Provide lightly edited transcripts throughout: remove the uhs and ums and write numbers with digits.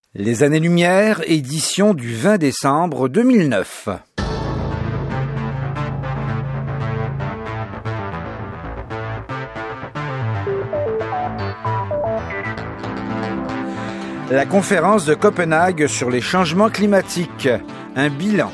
Les Années-Lumière, édition du 20 décembre 2009. La conférence de Copenhague sur les changements climatiques. Un bilan.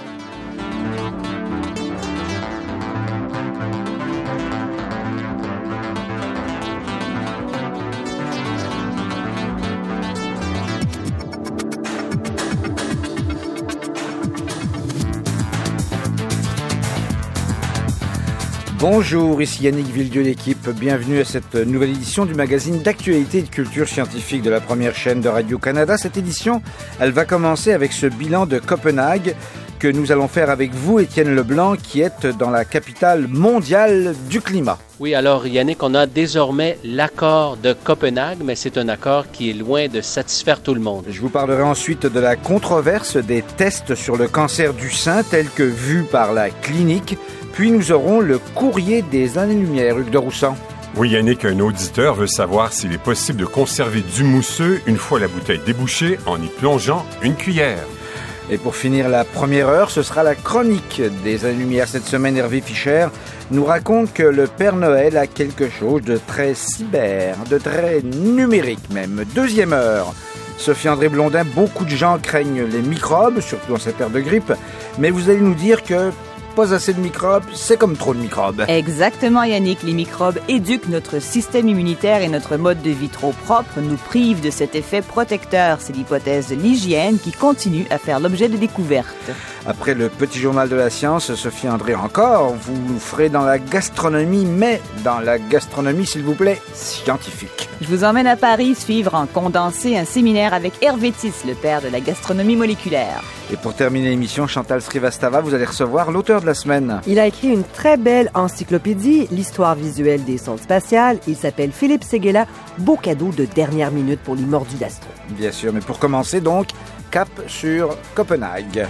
Bonjour, ici Yannick Villedieu d'équipe. Bienvenue à cette nouvelle édition du magazine d'actualité et de culture scientifique de la première chaîne de Radio-Canada. Cette édition, elle va commencer avec ce bilan de Copenhague que nous allons faire avec vous, Étienne Leblanc, qui est dans la capitale mondiale du climat. Oui, alors Yannick, on a désormais l'accord de Copenhague, mais c'est un accord qui est loin de satisfaire tout le monde. Je vous parlerai ensuite de la controverse des tests sur le cancer du sein tels que vus par la clinique. Puis nous aurons le courrier des Années-Lumière, Hugues de Roussan. Oui, Yannick, un auditeur veut savoir s'il est possible de conserver du mousseux une fois la bouteille débouchée en y plongeant une cuillère. Et pour finir la première heure, ce sera la chronique des Années-Lumière. Cette semaine, Hervé Fischer nous raconte que le Père Noël a quelque chose de très cyber, de très numérique même. Deuxième heure, Sophie-André Blondin, beaucoup de gens craignent les microbes, surtout en cette ère de grippe, mais vous allez nous dire que pas assez de microbes, c'est comme trop de microbes. Exactement, Yannick. Les microbes éduquent notre système immunitaire et notre mode de vie trop propre nous prive de cet effet protecteur. C'est l'hypothèse de l'hygiène qui continue à faire l'objet de découvertes. Après le petit journal de la science, Sophie-André encore, vous ferez dans la gastronomie, mais dans la gastronomie, s'il vous plaît, scientifique. Je vous emmène à Paris suivre en condensé un séminaire avec Hervé Tisse, le père de la gastronomie moléculaire. Et pour terminer l'émission, Chantal Srivastava, vous allez recevoir l'auteur de la semaine. Il a écrit une très belle encyclopédie, l'histoire visuelle des sondes spatiales. Il s'appelle Philippe Séguéla. Beau cadeau de dernière minute pour les mordus d'astro. Bien sûr, mais pour commencer donc, cap sur Copenhague.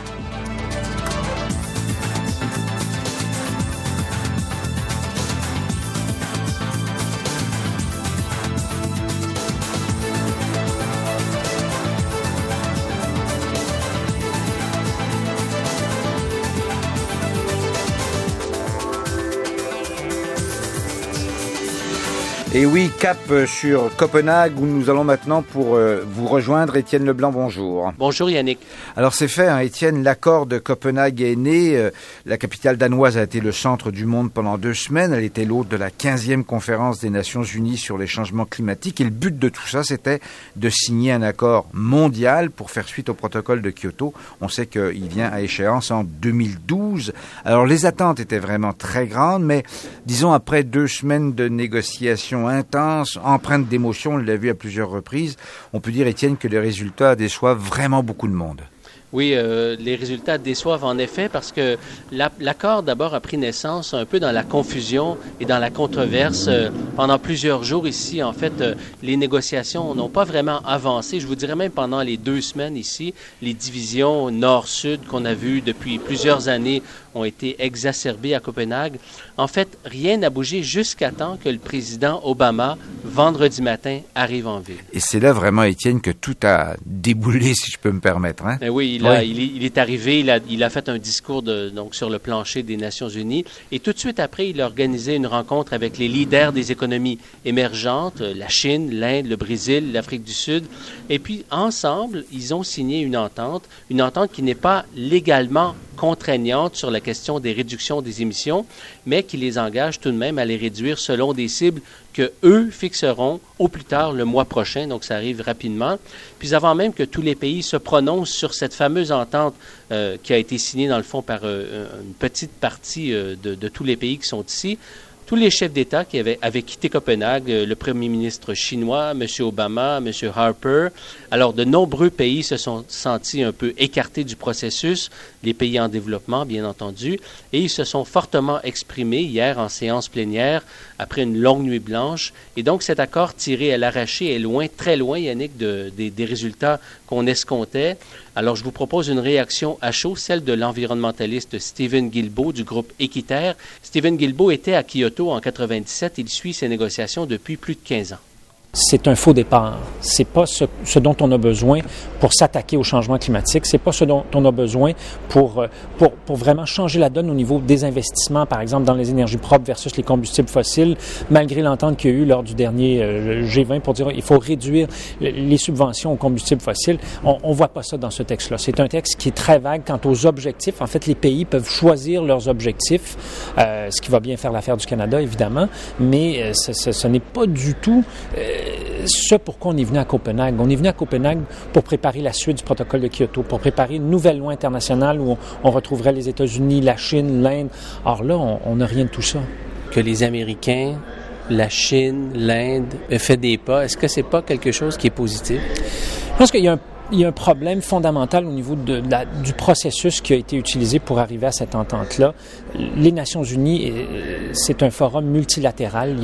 Et oui, cap sur Copenhague où nous allons maintenant pour vous rejoindre. Étienne Leblanc, bonjour. Bonjour Yannick. Alors c'est fait, Étienne, l'accord de Copenhague est né. La capitale danoise a été le centre du monde pendant 2 semaines. Elle était l'hôte de la 15e conférence des Nations Unies sur les changements climatiques. Et le but de tout ça, c'était de signer un accord mondial pour faire suite au protocole de Kyoto. On sait qu'il vient à échéance en 2012. Alors les attentes étaient vraiment très grandes, mais disons après 2 semaines de négociations intense, empreinte d'émotion, on l'a vu à plusieurs reprises. On peut dire, Étienne, que les résultats déçoivent vraiment beaucoup de monde. Oui, les résultats déçoivent en effet parce que l'accord d'abord a pris naissance un peu dans la confusion et dans la controverse. Pendant plusieurs jours ici, en fait, les négociations n'ont pas vraiment avancé. Je vous dirais même pendant les 2 semaines ici, les divisions nord-sud qu'on a vues depuis plusieurs années ont été exacerbées à Copenhague. En fait, rien n'a bougé jusqu'à temps que le président Obama, vendredi matin, arrive en ville. Et c'est là vraiment, Étienne, que tout a déboulé, si je peux me permettre. Hein? Oui, il est arrivé, il a fait un discours donc sur le plancher des Nations Unies et tout de suite après, il a organisé une rencontre avec les leaders des économies émergentes, la Chine, l'Inde, le Brésil, l'Afrique du Sud. Et puis, ensemble, ils ont signé une entente qui n'est pas légalement contraignante sur la question des réductions des émissions, mais qui les engage tout de même à les réduire selon des cibles que eux fixeront au plus tard le mois prochain, donc ça arrive rapidement. Puis avant même que tous les pays se prononcent sur cette fameuse entente qui a été signée dans le fond par une petite partie de tous les pays qui sont ici, tous les chefs d'État qui avaient quitté Copenhague, le premier ministre chinois, M. Obama, M. Harper, alors de nombreux pays se sont sentis un peu écartés du processus, les pays en développement, bien entendu, et ils se sont fortement exprimés hier en séance plénière après une longue nuit blanche. Et donc cet accord tiré à l'arraché est loin, très loin, Yannick, des résultats qu'on escomptait. Alors, je vous propose une réaction à chaud, celle de l'environnementaliste Stephen Guilbeault du groupe Équiterre. Stephen Guilbeault était à Kyoto en 1997. Il suit ces négociations depuis plus de 15 ans. C'est un faux départ. C'est pas ce dont on a besoin pour s'attaquer au changement climatique. C'est pas ce dont on a besoin pour vraiment changer la donne au niveau des investissements, par exemple, dans les énergies propres versus les combustibles fossiles, malgré l'entente qu'il y a eu lors du dernier G20 pour dire qu'il faut réduire les subventions aux combustibles fossiles. On voit pas ça dans ce texte-là. C'est un texte qui est très vague quant aux objectifs. En fait, les pays peuvent choisir leurs objectifs, ce qui va bien faire l'affaire du Canada, évidemment, mais ce n'est pas du tout ce pourquoi on est venu à Copenhague. On est venu à Copenhague pour préparer la suite du protocole de Kyoto, pour préparer une nouvelle loi internationale où on retrouverait les États-Unis, la Chine, l'Inde. Or là, on n'a rien de tout ça. Que les Américains, la Chine, l'Inde aient fait des pas, est-ce que c'est pas quelque chose qui est positif? Je pense qu'il y a un problème fondamental au niveau du processus qui a été utilisé pour arriver à cette entente-là. Les Nations unies, c'est un forum multilatéral.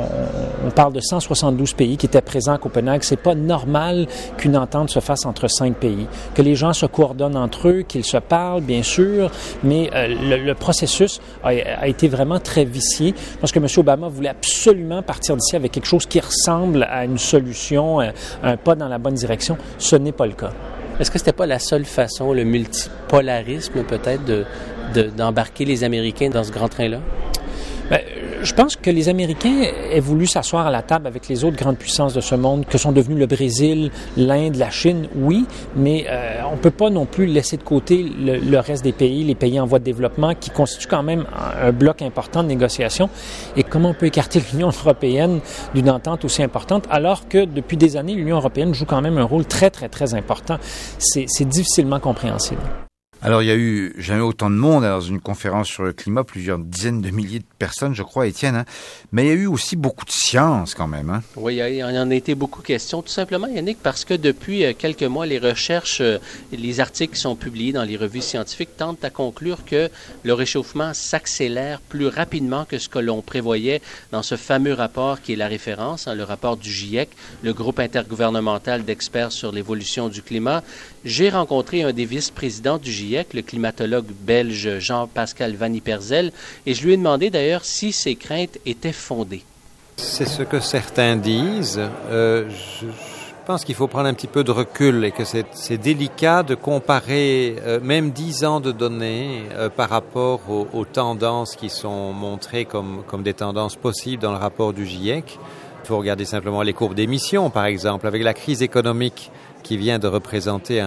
On parle de 172 pays qui étaient présents à Copenhague. C'est pas normal qu'une entente se fasse entre 5 pays. Que les gens se coordonnent entre eux, qu'ils se parlent, bien sûr, mais le processus a été vraiment très vicié. Parce que M. Obama voulait absolument partir d'ici avec quelque chose qui ressemble à une solution, un pas dans la bonne direction. Ce n'est pas le cas. Est-ce que c'était pas la seule façon, le multipolarisme peut-être, d'embarquer les Américains dans ce grand train-là? Bien, je pense que les Américains aient voulu s'asseoir à la table avec les autres grandes puissances de ce monde, que sont devenus le Brésil, l'Inde, la Chine, oui, mais on ne peut pas non plus laisser de côté le reste des pays, les pays en voie de développement, qui constituent quand même un bloc important de négociation. Et comment on peut écarter l'Union européenne d'une entente aussi importante, alors que depuis des années, l'Union européenne joue quand même un rôle très, très, très important. C'est difficilement compréhensible. Alors, il y a eu jamais autant de monde dans une conférence sur le climat, plusieurs dizaines de milliers de personnes, je crois, Étienne. Mais il y a eu aussi beaucoup de science quand même. Oui, il y en a été beaucoup question. Tout simplement, Yannick, parce que depuis quelques mois, les recherches, les articles qui sont publiés dans les revues scientifiques tentent à conclure que le réchauffement s'accélère plus rapidement que ce que l'on prévoyait dans ce fameux rapport qui est la référence, le rapport du GIEC, le groupe intergouvernemental d'experts sur l'évolution du climat. J'ai rencontré un des vice-présidents du GIEC, le climatologue belge Jean-Pascal Van Ypersel, et je lui ai demandé d'ailleurs si ses craintes étaient fondées. C'est ce que certains disent. Je pense qu'il faut prendre un petit peu de recul et que c'est délicat de comparer même 10 ans de données par rapport aux tendances qui sont montrées comme des tendances possibles dans le rapport du GIEC. Il faut regarder simplement les courbes d'émissions, par exemple, avec la crise économique qui vient de représenter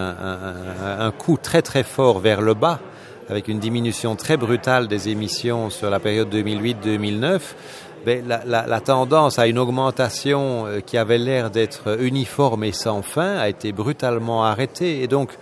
un coup très très fort vers le bas, avec une diminution très brutale des émissions sur la période 2008-2009, la tendance à une augmentation qui avait l'air d'être uniforme et sans fin a été brutalement arrêtée. Et donc,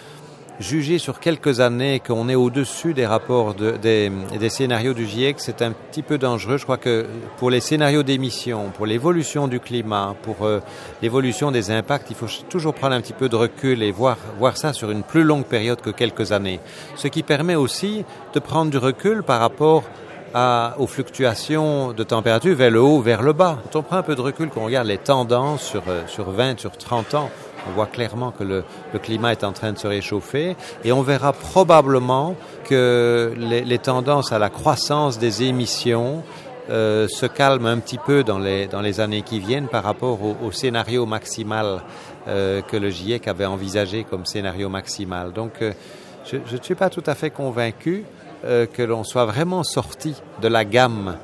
juger sur quelques années qu'on est au-dessus des rapports des scénarios du GIEC, c'est un petit peu dangereux. Je crois que pour les scénarios d'émissions, pour l'évolution du climat, pour l'évolution des impacts, il faut toujours prendre un petit peu de recul et voir ça sur une plus longue période que quelques années. Ce qui permet aussi de prendre du recul par rapport aux fluctuations de température vers le haut, vers le bas. Quand on prend un peu de recul, qu'on regarde les tendances sur 20, sur 30 ans, on voit clairement que le climat est en train de se réchauffer et on verra probablement que les tendances à la croissance des émissions se calment un petit peu dans les années qui viennent par rapport au scénario maximal que le GIEC avait envisagé comme scénario maximal. Donc je ne suis pas tout à fait convaincu que l'on soit vraiment sorti de la gamme,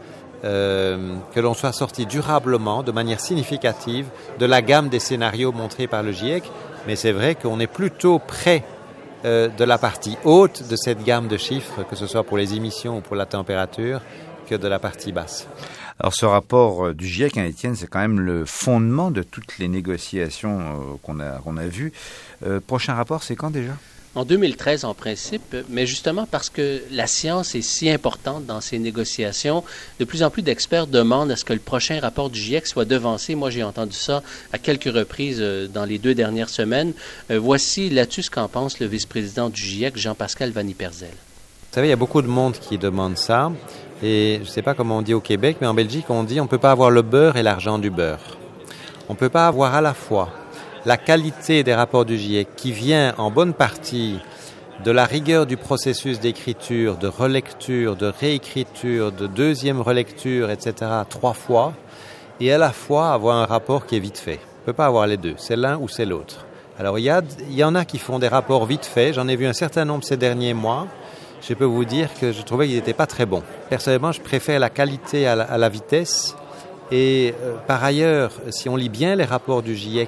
que l'on soit sorti durablement, de manière significative, de la gamme des scénarios montrés par le GIEC, mais c'est vrai qu'on est plutôt près de la partie haute de cette gamme de chiffres, que ce soit pour les émissions ou pour la température, que de la partie basse. Alors ce rapport du GIEC, Étienne, c'est quand même le fondement de toutes les négociations qu'on a vues. Prochain rapport, c'est quand déjà ? En 2013, en principe, mais justement parce que la science est si importante dans ces négociations, de plus en plus d'experts demandent à ce que le prochain rapport du GIEC soit devancé. Moi, j'ai entendu ça à quelques reprises dans les 2 dernières semaines. Voici là-dessus ce qu'en pense le vice-président du GIEC, Jean-Pascal Van Ypersel. Vous savez, il y a beaucoup de monde qui demande ça. Et je ne sais pas comment on dit au Québec, mais en Belgique, on dit on ne peut pas avoir le beurre et l'argent du beurre. On ne peut pas avoir à la fois la qualité des rapports du GIEC qui vient en bonne partie de la rigueur du processus d'écriture, de relecture, de réécriture, de deuxième relecture, etc., 3 fois, et à la fois avoir un rapport qui est vite fait. On ne peut pas avoir les deux, c'est l'un ou c'est l'autre. Alors il y en a qui font des rapports vite faits, j'en ai vu un certain nombre ces derniers mois. Je peux vous dire que je trouvais qu'ils n'étaient pas très bons. Personnellement, je préfère la qualité à la vitesse. Et par ailleurs, si on lit bien les rapports du GIEC,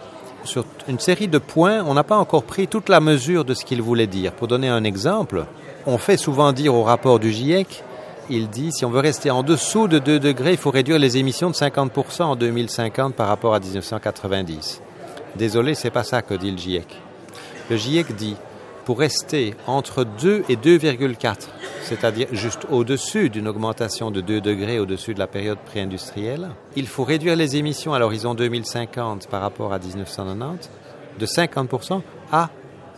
sur une série de points, on n'a pas encore pris toute la mesure de ce qu'il voulait dire. Pour donner un exemple, on fait souvent dire au rapport du GIEC, il dit si on veut rester en dessous de 2 degrés, il faut réduire les émissions de 50% en 2050 par rapport à 1990. Désolé, c'est pas ça que dit le GIEC. Le GIEC dit pour rester entre 2 et 2,4, c'est-à-dire juste au-dessus d'une augmentation de 2 degrés au-dessus de la période pré-industrielle, il faut réduire les émissions à l'horizon 2050 par rapport à 1990 de 50% à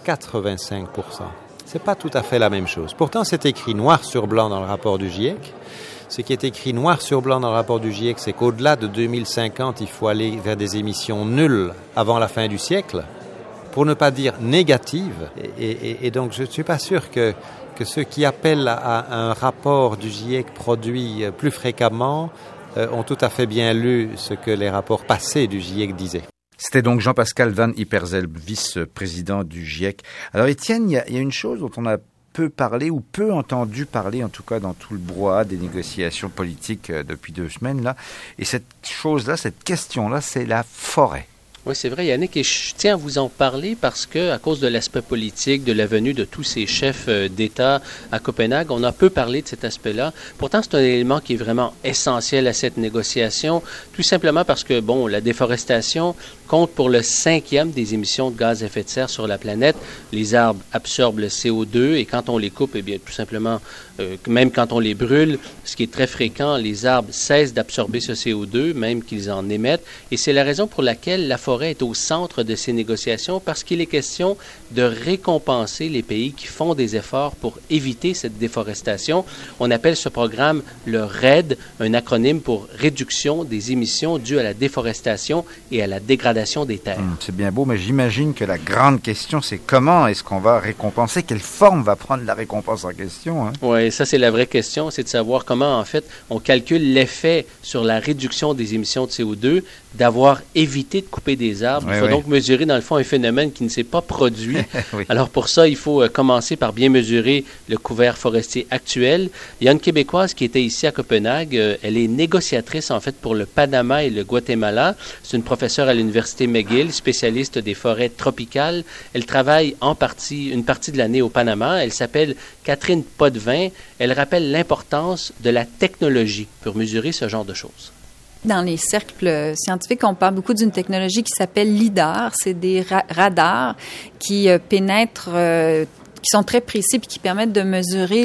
85%. C'est pas tout à fait la même chose. Pourtant, c'est écrit noir sur blanc dans le rapport du GIEC. Ce qui est écrit noir sur blanc dans le rapport du GIEC, c'est qu'au-delà de 2050, il faut aller vers des émissions nulles avant la fin du siècle, pour ne pas dire négatives. Et donc, je ne suis pas sûr que ceux qui appellent à un rapport du GIEC produit plus fréquemment ont tout à fait bien lu ce que les rapports passés du GIEC disaient. C'était donc Jean-Pascal Van Ipperzele, vice-président du GIEC. Alors Étienne, il y a une chose dont on a peu parlé ou peu entendu parler, en tout cas dans tout le brouhaha des négociations politiques depuis 2 semaines, là. Et cette chose-là, cette question-là, c'est la forêt. Oui, c'est vrai, Yannick, et je tiens à vous en parler parce que, à cause de l'aspect politique, de la venue de tous ces chefs d'État à Copenhague, on a peu parlé de cet aspect-là. Pourtant, c'est un élément qui est vraiment essentiel à cette négociation, tout simplement parce que, bon, la déforestation compte pour le 5e des émissions de gaz à effet de serre sur la planète. Les arbres absorbent le CO2 et quand on les coupe, eh bien, tout simplement, même quand on les brûle, ce qui est très fréquent, les arbres cessent d'absorber ce CO2, même qu'ils en émettent. Et c'est la raison pour laquelle la forêt est au centre de ces négociations, parce qu'il est question de récompenser les pays qui font des efforts pour éviter cette déforestation. On appelle ce programme le REDD, un acronyme pour Réduction des émissions dues à la déforestation et à la dégradation des terres. C'est bien beau, mais j'imagine que la grande question, c'est comment est-ce qu'on va récompenser? Quelle forme va prendre la récompense en question? Hein? Oui, ça c'est la vraie question, c'est de savoir comment en fait on calcule l'effet sur la réduction des émissions de CO2 d'avoir évité de couper des arbres. Il faut donc mesurer dans le fond un phénomène qui ne s'est pas produit. Oui. Alors pour ça, il faut commencer par bien mesurer le couvert forestier actuel. Il y a une Québécoise qui était ici à Copenhague. Elle est négociatrice en fait pour le Panama et le Guatemala. C'est une professeure à l'Université McGill, spécialiste des forêts tropicales. Elle travaille une partie de l'année au Panama. Elle s'appelle Catherine Potvin. Elle rappelle l'importance de la technologie pour mesurer ce genre de choses. Dans les cercles scientifiques, on parle beaucoup d'une technologie qui s'appelle LIDAR. C'est des radars qui pénètrent, qui sont très précis et qui permettent de mesurer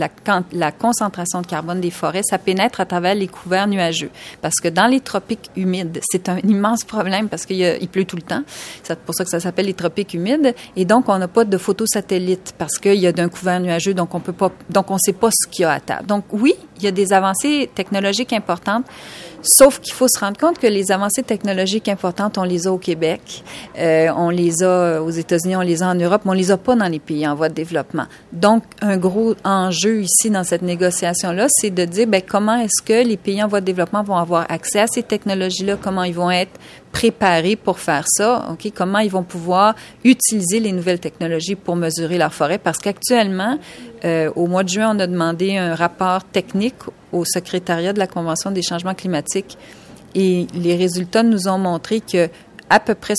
la concentration de carbone des forêts. Ça pénètre à travers les couverts nuageux. Parce que dans les tropiques humides, c'est un immense problème parce qu'il pleut tout le temps. C'est pour ça que ça s'appelle les tropiques humides. Et donc, on n'a pas de photosatellite parce qu'il y a d'un couvert nuageux, donc on ne sait pas ce qu'il y a à terre. Donc, oui, il y a des avancées technologiques importantes. Sauf qu'il faut se rendre compte que les avancées technologiques importantes, on les a au Québec, on les a aux États-Unis, on les a en Europe, mais on les a pas dans les pays en voie de développement. Donc, un gros enjeu ici dans cette négociation-là, c'est de dire comment est-ce que les pays en voie de développement vont avoir accès à ces technologies-là, comment ils vont être préparés pour faire ça, ok? Comment ils vont pouvoir utiliser les nouvelles technologies pour mesurer leur forêt, parce qu'actuellement, au mois de juin, on a demandé un rapport technique au secrétariat de la Convention des changements climatiques et les résultats nous ont montré que à peu près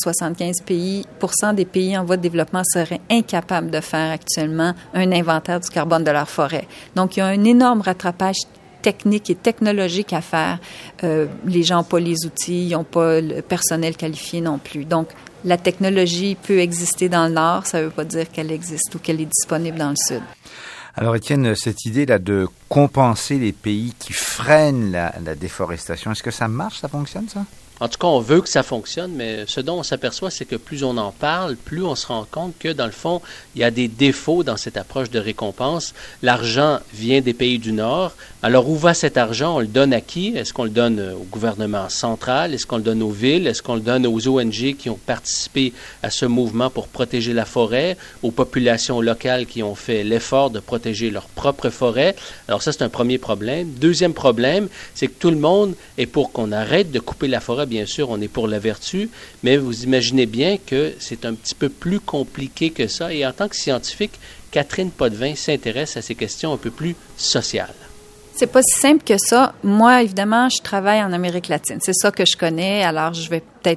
75% des pays en voie de développement seraient incapables de faire actuellement un inventaire du carbone de leur forêt. Donc, il y a un énorme rattrapage technique et technologique à faire. Les gens n'ont pas les outils, ils n'ont pas le personnel qualifié non plus. Donc, la technologie peut exister dans le Nord, ça ne veut pas dire qu'elle existe ou qu'elle est disponible dans le Sud. Alors Étienne, cette idée-là de compenser les pays qui freinent la déforestation, est-ce que ça marche, ça fonctionne ça? En tout cas, on veut que ça fonctionne, mais ce dont on s'aperçoit, c'est que plus on en parle, plus on se rend compte que, dans le fond, il y a des défauts dans cette approche de récompense. L'argent vient des pays du Nord. Alors, où va cet argent? On le donne à qui? Est-ce qu'on le donne au gouvernement central? Est-ce qu'on le donne aux villes? Est-ce qu'on le donne aux ONG qui ont participé à ce mouvement pour protéger la forêt? Aux populations locales qui ont fait l'effort de protéger leur propre forêt? Alors ça, c'est un premier problème. Deuxième problème, c'est que tout le monde est pour qu'on arrête de couper la forêt. Bien sûr, on est pour la vertu, mais vous imaginez bien que c'est un petit peu plus compliqué que ça. Et en tant que scientifique, Catherine Potvin s'intéresse à ces questions un peu plus sociales. C'est pas si simple que ça. Moi, évidemment, je travaille en Amérique latine. C'est ça que je connais. Alors, je vais peut-être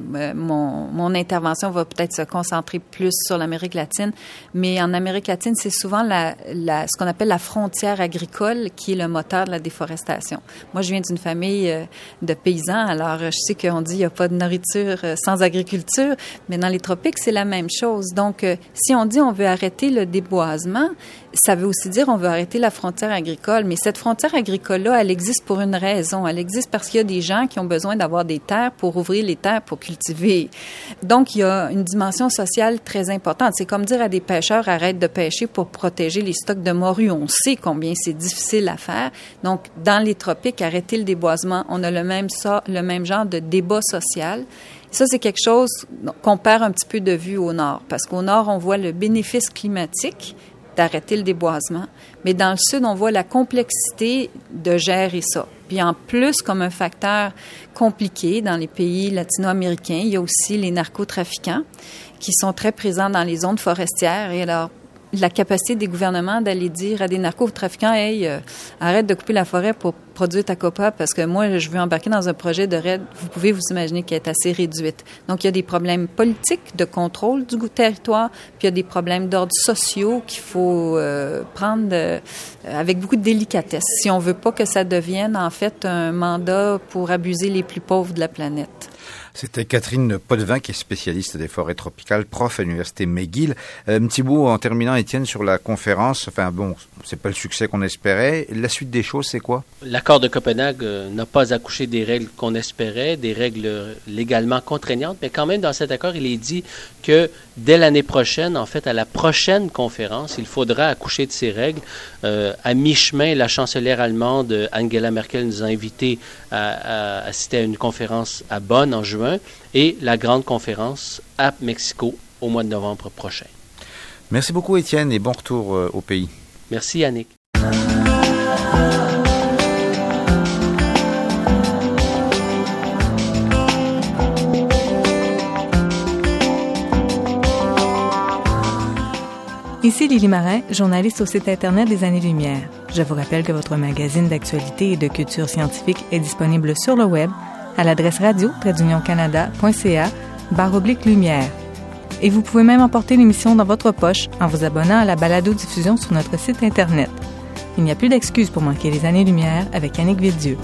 mon intervention va peut-être se concentrer plus sur l'Amérique latine, mais en Amérique latine, c'est souvent ce qu'on appelle la frontière agricole qui est le moteur de la déforestation. Moi, je viens d'une famille de paysans, alors je sais qu'on dit qu'il n'y a pas de nourriture sans agriculture, mais dans les tropiques, c'est la même chose. Donc, si on dit on veut arrêter le déboisement, ça veut aussi dire on veut arrêter la frontière agricole, mais cette frontière agricole-là, elle existe pour une raison. Elle existe parce qu'il y a des gens qui ont besoin d'avoir des terres pour ouvrir les terres pour cultiver. Donc, il y a une dimension sociale très importante. C'est comme dire à des pêcheurs, arrête de pêcher pour protéger les stocks de morues. On sait combien c'est difficile à faire. Donc, dans les tropiques, arrêter le déboisement, on a le même genre de débat social. Ça, c'est quelque chose qu'on perd un petit peu de vue au nord, parce qu'au nord, on voit le bénéfice climatique d'arrêter le déboisement, mais dans le sud, on voit la complexité de gérer ça. Puis en plus, comme un facteur compliqué dans les pays latino-américains, il y a aussi les narcotrafiquants qui sont très présents dans les zones forestières. Et alors, la capacité des gouvernements d'aller dire à des narcotrafiquants, « Hey, arrête de couper la forêt pour produire ta copa parce que moi, je veux embarquer dans un projet de raid. » Vous pouvez vous imaginer qu'elle est assez réduite. Donc, il y a des problèmes politiques de contrôle du territoire, puis il y a des problèmes d'ordre sociaux qu'il faut prendre avec beaucoup de délicatesse si on veut pas que ça devienne, en fait, un mandat pour abuser les plus pauvres de la planète. C'était Catherine Potvin, qui est spécialiste des forêts tropicales, prof à l'université McGill. Un petit mot en terminant, Étienne, sur la conférence. Enfin bon, c'est pas le succès qu'on espérait. La suite des choses, c'est quoi? L'accord de Copenhague n'a pas accouché des règles qu'on espérait, des règles légalement contraignantes, mais quand même, dans cet accord, il est dit que dès l'année prochaine, en fait, à la prochaine conférence, il faudra accoucher de ces règles. À mi-chemin, la chancelière allemande Angela Merkel nous a invités à assister à une conférence à Bonn en juin, et la grande conférence à Mexico au mois de novembre prochain. Merci beaucoup, Étienne, et bon retour au pays. Merci, Yannick. Ici Lily Marin, journaliste au site Internet des Années-Lumière. Je vous rappelle que votre magazine d'actualité et de culture scientifique est disponible sur le web à l'adresse radio-canada.ca/lumière. Et vous pouvez même emporter l'émission dans votre poche en vous abonnant à la balado-diffusion sur notre site Internet. Il n'y a plus d'excuses pour manquer les Années-Lumière avec Annick Villedieu.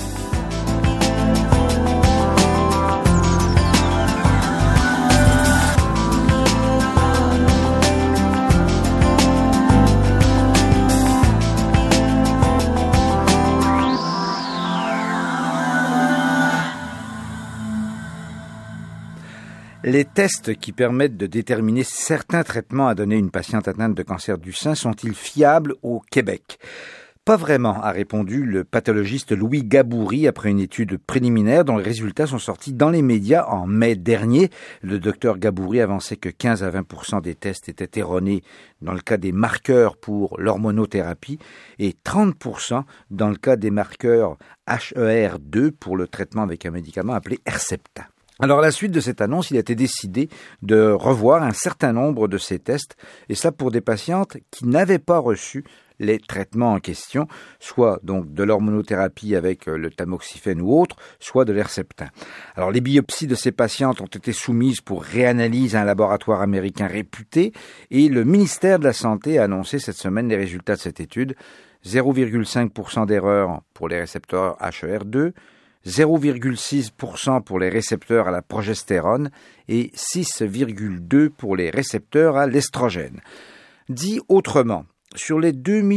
Les tests qui permettent de déterminer certains traitements à donner à une patiente atteinte de cancer du sein sont-ils fiables au Québec? Pas vraiment, a répondu le pathologiste Louis Gaboury après une étude préliminaire dont les résultats sont sortis dans les médias en mai dernier. Le docteur Gaboury avançait que 15 à 20% des tests étaient erronés dans le cas des marqueurs pour l'hormonothérapie et 30% dans le cas des marqueurs HER2 pour le traitement avec un médicament appelé Herceptin. Alors, à la suite de cette annonce, il a été décidé de revoir un certain nombre de ces tests, et ça pour des patientes qui n'avaient pas reçu les traitements en question, soit donc de l'hormonothérapie avec le tamoxifène ou autre, soit de l'Herceptin. Alors, les biopsies de ces patientes ont été soumises pour réanalyse à un laboratoire américain réputé, et le ministère de la Santé a annoncé cette semaine les résultats de cette étude. 0,5% d'erreur pour les récepteurs HER2, 0,6% pour les récepteurs à la progestérone et 6,2% pour les récepteurs à l'estrogène. Dit autrement, Sur les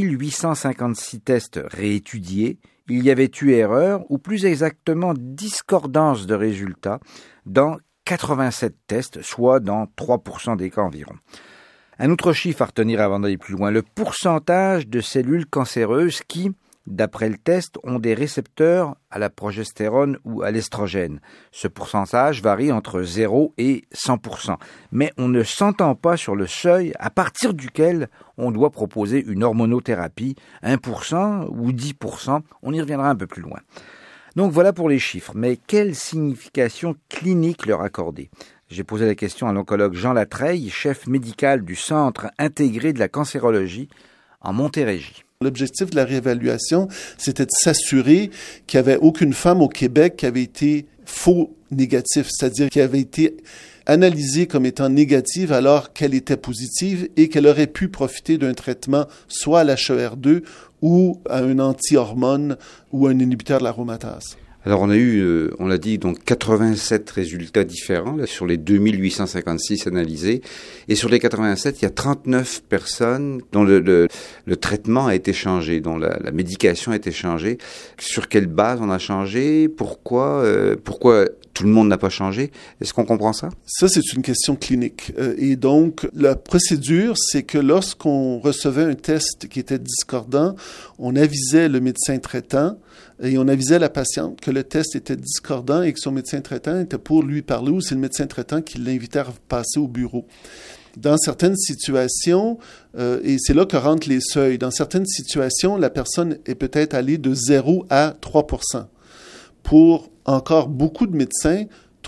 2856 tests réétudiés, il y avait eu erreur, ou plus exactement discordance de résultats, dans 87 tests, soit dans 3% des cas environ. Un autre chiffre à retenir avant d'aller plus loin, le pourcentage de cellules cancéreuses qui, d'après le test, ont des récepteurs à la progestérone ou à l'estrogène. Ce pourcentage varie entre 0 et 100%. Mais on ne s'entend pas sur le seuil à partir duquel on doit proposer une hormonothérapie, 1% ou 10%. On y reviendra un peu plus loin. Donc voilà pour les chiffres. Mais quelle signification clinique leur accorder ? J'ai posé la question à l'oncologue Jean Latreille, chef médical du Centre intégré de la cancérologie en Montérégie. L'objectif de la réévaluation, c'était de s'assurer qu'il n'y avait aucune femme au Québec qui avait été faux négatif, c'est-à-dire qui avait été analysée comme étant négative alors qu'elle était positive et qu'elle aurait pu profiter d'un traitement soit à l'HER2 ou à un anti-hormone ou un inhibiteur de l'aromatase. Alors on a eu, on l'a dit, donc 87 résultats différents là, sur les 2856 analysés. Et sur les 87, il y a 39 personnes dont le traitement a été changé, dont la médication a été changée. Sur quelle base on a changé ? Pourquoi tout le monde n'a pas changé? Est-ce qu'on comprend ça? Ça, c'est une question clinique. Et donc, la procédure, c'est que lorsqu'on recevait un test qui était discordant, on avisait le médecin traitant et on avisait la patiente que le test était discordant et que son médecin traitant était pour lui parler ou c'est le médecin traitant qui l'invitait à passer au bureau. Dans certaines situations, et c'est là que rentrent les seuils, dans certaines situations, la personne est peut-être allée de 0 à 3%. Pour encore beaucoup de médecins,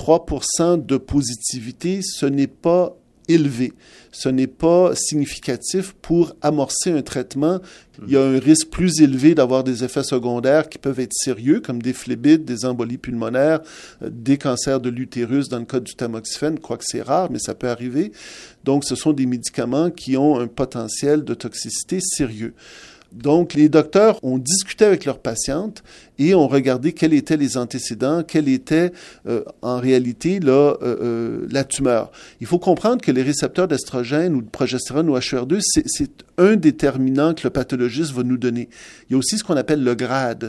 3% de positivité, ce n'est pas élevé. Ce n'est pas significatif pour amorcer un traitement. Il y a un risque plus élevé d'avoir des effets secondaires qui peuvent être sérieux, comme des phlébites, des embolies pulmonaires, des cancers de l'utérus dans le cas du tamoxifène, quoique c'est rare, mais ça peut arriver. Donc, ce sont des médicaments qui ont un potentiel de toxicité sérieux. Donc, les docteurs ont discuté avec leurs patientes et ont regardé quels étaient les antécédents, quelle était en réalité la tumeur. Il faut comprendre que les récepteurs d'estrogène ou de progestérone ou HER2, c'est un déterminant que le pathologiste va nous donner. Il y a aussi ce qu'on appelle le grade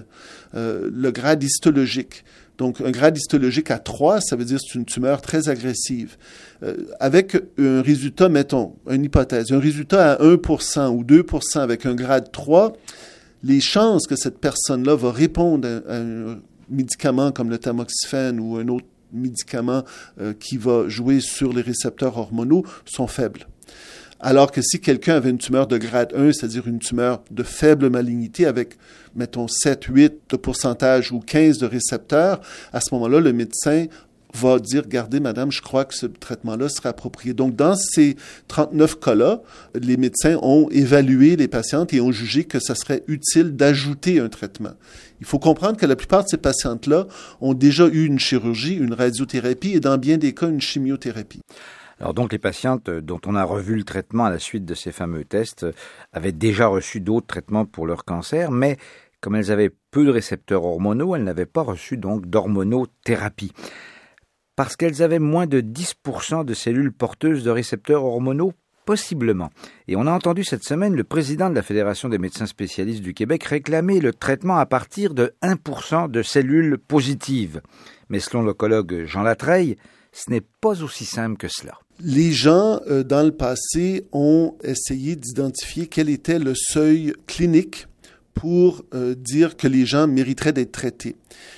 histologique. Donc, un grade histologique à 3, ça veut dire que c'est une tumeur très agressive. Avec un résultat, mettons, une hypothèse, un résultat à 1% ou 2% avec un grade 3, les chances que cette personne-là va répondre à un médicament comme le tamoxifène ou un autre médicament qui va jouer sur les récepteurs hormonaux sont faibles. Alors que si quelqu'un avait une tumeur de grade 1, c'est-à-dire une tumeur de faible malignité avec, mettons, 7, 8 de pourcentage ou 15 de récepteurs, à ce moment-là, le médecin va dire, regardez, madame, je crois que ce traitement-là serait approprié. Donc, dans ces 39 cas-là, les médecins ont évalué les patientes et ont jugé que ça serait utile d'ajouter un traitement. Il faut comprendre que la plupart de ces patientes-là ont déjà eu une chirurgie, une radiothérapie et dans bien des cas, une chimiothérapie. Alors donc les patientes dont on a revu le traitement à la suite de ces fameux tests avaient déjà reçu d'autres traitements pour leur cancer, mais comme elles avaient peu de récepteurs hormonaux, elles n'avaient pas reçu donc d'hormonothérapie. Parce qu'elles avaient moins de 10% de cellules porteuses de récepteurs hormonaux, possiblement. Et on a entendu cette semaine le président de la Fédération des médecins spécialistes du Québec réclamer le traitement à partir de 1% de cellules positives. Mais selon l'oncologue Jean Latreille, ce n'est pas aussi simple que cela. Les gens, dans le passé, ont essayé d'identifier quel était le seuil clinique pour dire que les gens mériteraient d'être traités.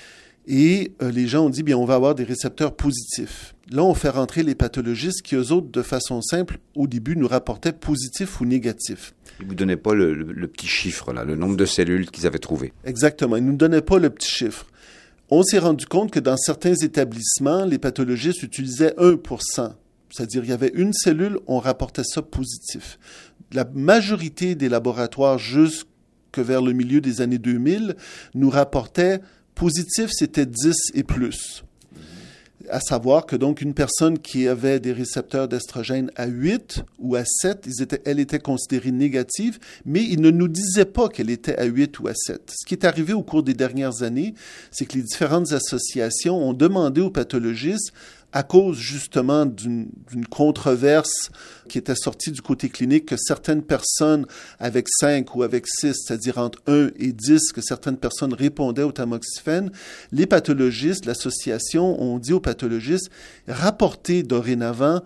Et les gens ont dit, bien, on va avoir des récepteurs positifs. Là, on fait rentrer les pathologistes qui, eux autres, de façon simple, au début, nous rapportaient positif ou négatif. Ils ne vous donnaient pas le petit chiffre, là, le nombre de cellules qu'ils avaient trouvé. Exactement. Ils ne nous donnaient pas le petit chiffre. On s'est rendu compte que dans certains établissements, les pathologistes utilisaient 1%. C'est-à-dire, il y avait une cellule, on rapportait ça positif. La majorité des laboratoires, jusque vers le milieu des années 2000, nous rapportaient positif, c'était 10 et plus. À savoir que donc une personne qui avait des récepteurs d'estrogène à 8 ou à 7, elle était considérée négative, mais ils ne nous disaient pas qu'elle était à 8 ou à 7. Ce qui est arrivé au cours des dernières années, c'est que les différentes associations ont demandé aux pathologistes à cause justement d'une controverse qui était sortie du côté clinique, que certaines personnes avec 5 ou avec 6, c'est-à-dire entre 1 et 10, que certaines personnes répondaient au tamoxifène, les pathologistes, l'association, ont dit aux pathologistes, rapportez dorénavant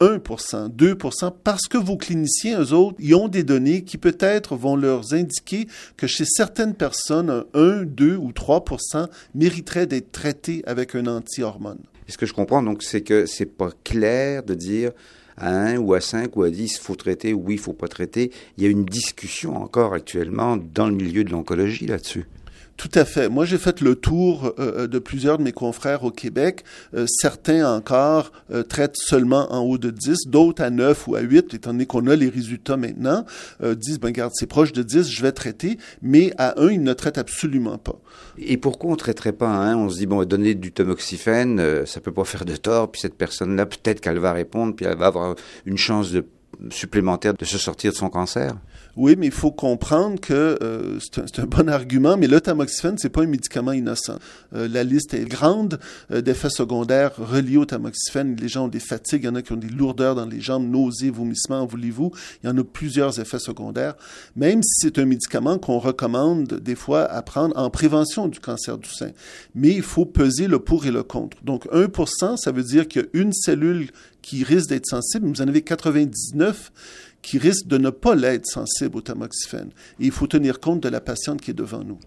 1%, 2%, parce que vos cliniciens, eux autres, ils ont des données qui peut-être vont leur indiquer que chez certaines personnes, 1, 2 ou 3% mériteraient d'être traités avec un anti-hormone. Et ce que je comprends, donc, c'est que c'est pas clair de dire à 1 ou à 5 ou à 10, il faut traiter, oui, il faut pas traiter. Il y a une discussion encore actuellement dans le milieu de l'oncologie là-dessus. Tout à fait. Moi, j'ai fait le tour de plusieurs de mes confrères au Québec. Certains encore traitent seulement en haut de 10, d'autres à 9 ou à 8, étant donné qu'on a les résultats maintenant, disent, ben regarde, c'est proche de 10, je vais traiter, mais à 1, ils ne traitent absolument pas. Et pourquoi on ne traiterait pas à 1? On se dit, bon, donner du tamoxifène, ça peut pas faire de tort, puis cette personne-là, peut-être qu'elle va répondre, puis elle va avoir une chance supplémentaire de se sortir de son cancer. Oui, mais il faut comprendre que c'est un bon argument, mais le tamoxifène, c'est pas un médicament innocent. La liste est grande d'effets secondaires reliés au tamoxifène. Les gens ont des fatigues, il y en a qui ont des lourdeurs dans les jambes, nausées, vomissements, voulez-vous. Il y en a plusieurs effets secondaires. Même si c'est un médicament qu'on recommande des fois à prendre en prévention du cancer du sein. Mais il faut peser le pour et le contre. Donc 1%, ça veut dire qu'il y a une cellule qui risque d'être sensible, mais vous en avez 99 qui risquent de ne pas l'être sensible au tamoxifène. Et il faut tenir compte de la patiente qui est devant nous.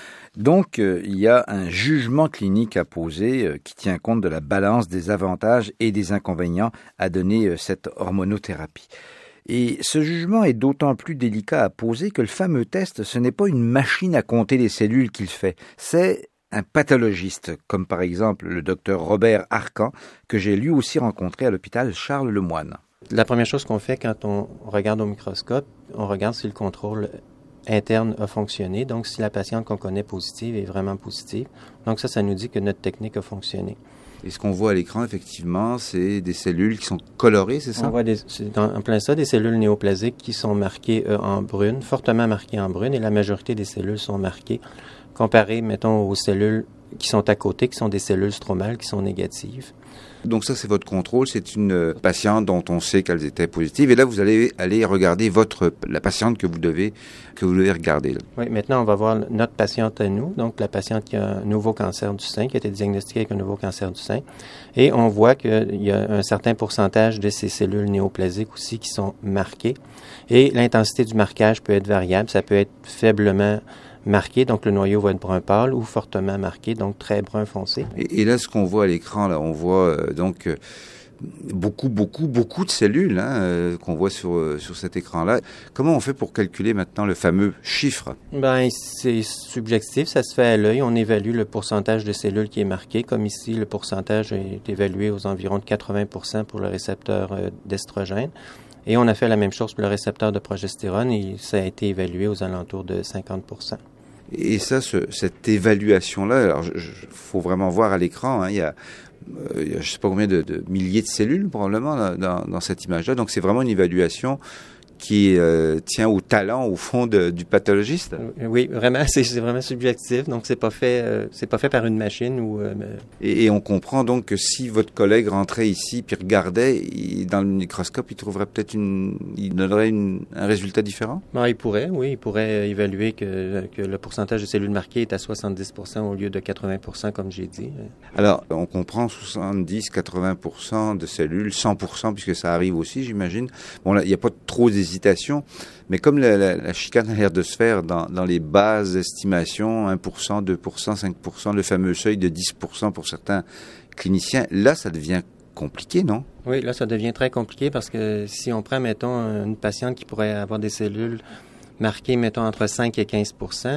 Donc, il y a un jugement clinique à poser qui tient compte de la balance des avantages et des inconvénients à donner cette hormonothérapie. Et ce jugement est d'autant plus délicat à poser que le fameux test, ce n'est pas une machine à compter les cellules qu'il fait, c'est un pathologiste, comme par exemple le docteur Robert Arcan, que j'ai lui aussi rencontré à l'hôpital Charles-Lemoine. La première chose qu'on fait quand on regarde au microscope, on regarde si le contrôle interne a fonctionné, donc si la patiente qu'on connaît positive est vraiment positive. Donc ça nous dit que notre technique a fonctionné. Et ce qu'on voit à l'écran, effectivement, c'est des cellules qui sont colorées, c'est ça? On voit en plein ça des cellules néoplasiques qui sont marquées en brune, fortement marquées en brune, et la majorité des cellules sont marquées, comparées, mettons, aux cellules qui sont à côté, qui sont des cellules stromales, qui sont négatives. Donc ça, c'est votre contrôle. C'est une patiente dont on sait qu'elles étaient positives. Et là, vous allez aller regarder la patiente que vous devez regarder. Là. Oui, maintenant, on va voir notre patiente à nous. Donc, la patiente qui a un nouveau cancer du sein, qui a été diagnostiquée avec un nouveau cancer du sein. Et on voit qu'il y a un certain pourcentage de ces cellules néoplasiques aussi qui sont marquées. Et l'intensité du marquage peut être variable. Ça peut être faiblement marqué, donc le noyau va être brun pâle, ou fortement marqué, donc très brun foncé. Et là, ce qu'on voit à l'écran, là, on voit donc beaucoup de cellules qu'on voit sur cet écran-là. Comment on fait pour calculer maintenant le fameux chiffre? Ben, c'est subjectif, ça se fait à l'œil. On évalue le pourcentage de cellules qui est marqué. Comme ici, le pourcentage est évalué aux environs de 80% pour le récepteur d'estrogène. Et on a fait la même chose pour le récepteur de progestérone et ça a été évalué aux alentours de 50%. Et ça, cette évaluation-là, alors faut vraiment voir à l'écran, il y a je ne sais pas combien de milliers de cellules probablement dans cette image-là. Donc c'est vraiment une évaluation qui tient au talent, au fond, du pathologiste. Oui, vraiment, c'est vraiment subjectif. Donc, c'est pas fait par une machine ou. Et on comprend donc que si votre collègue rentrait ici puis regardait dans le microscope, il trouverait peut-être il donnerait un résultat différent. Ben, il pourrait évaluer que le pourcentage de cellules marquées est à 70% au lieu de 80%, comme j'ai dit. Alors, on comprend 70, 80% de cellules, 100%, puisque ça arrive aussi, j'imagine. Bon, là, il n'y a pas trop d'hésitation, mais comme la chicane a l'air de se faire dans les bases estimations, 1%, 2%, 5%, le fameux seuil de 10% pour certains cliniciens, là, ça devient compliqué, non? Oui, là, ça devient très compliqué parce que si on prend, mettons, une patiente qui pourrait avoir des cellules marquées, mettons, entre 5 et 15%,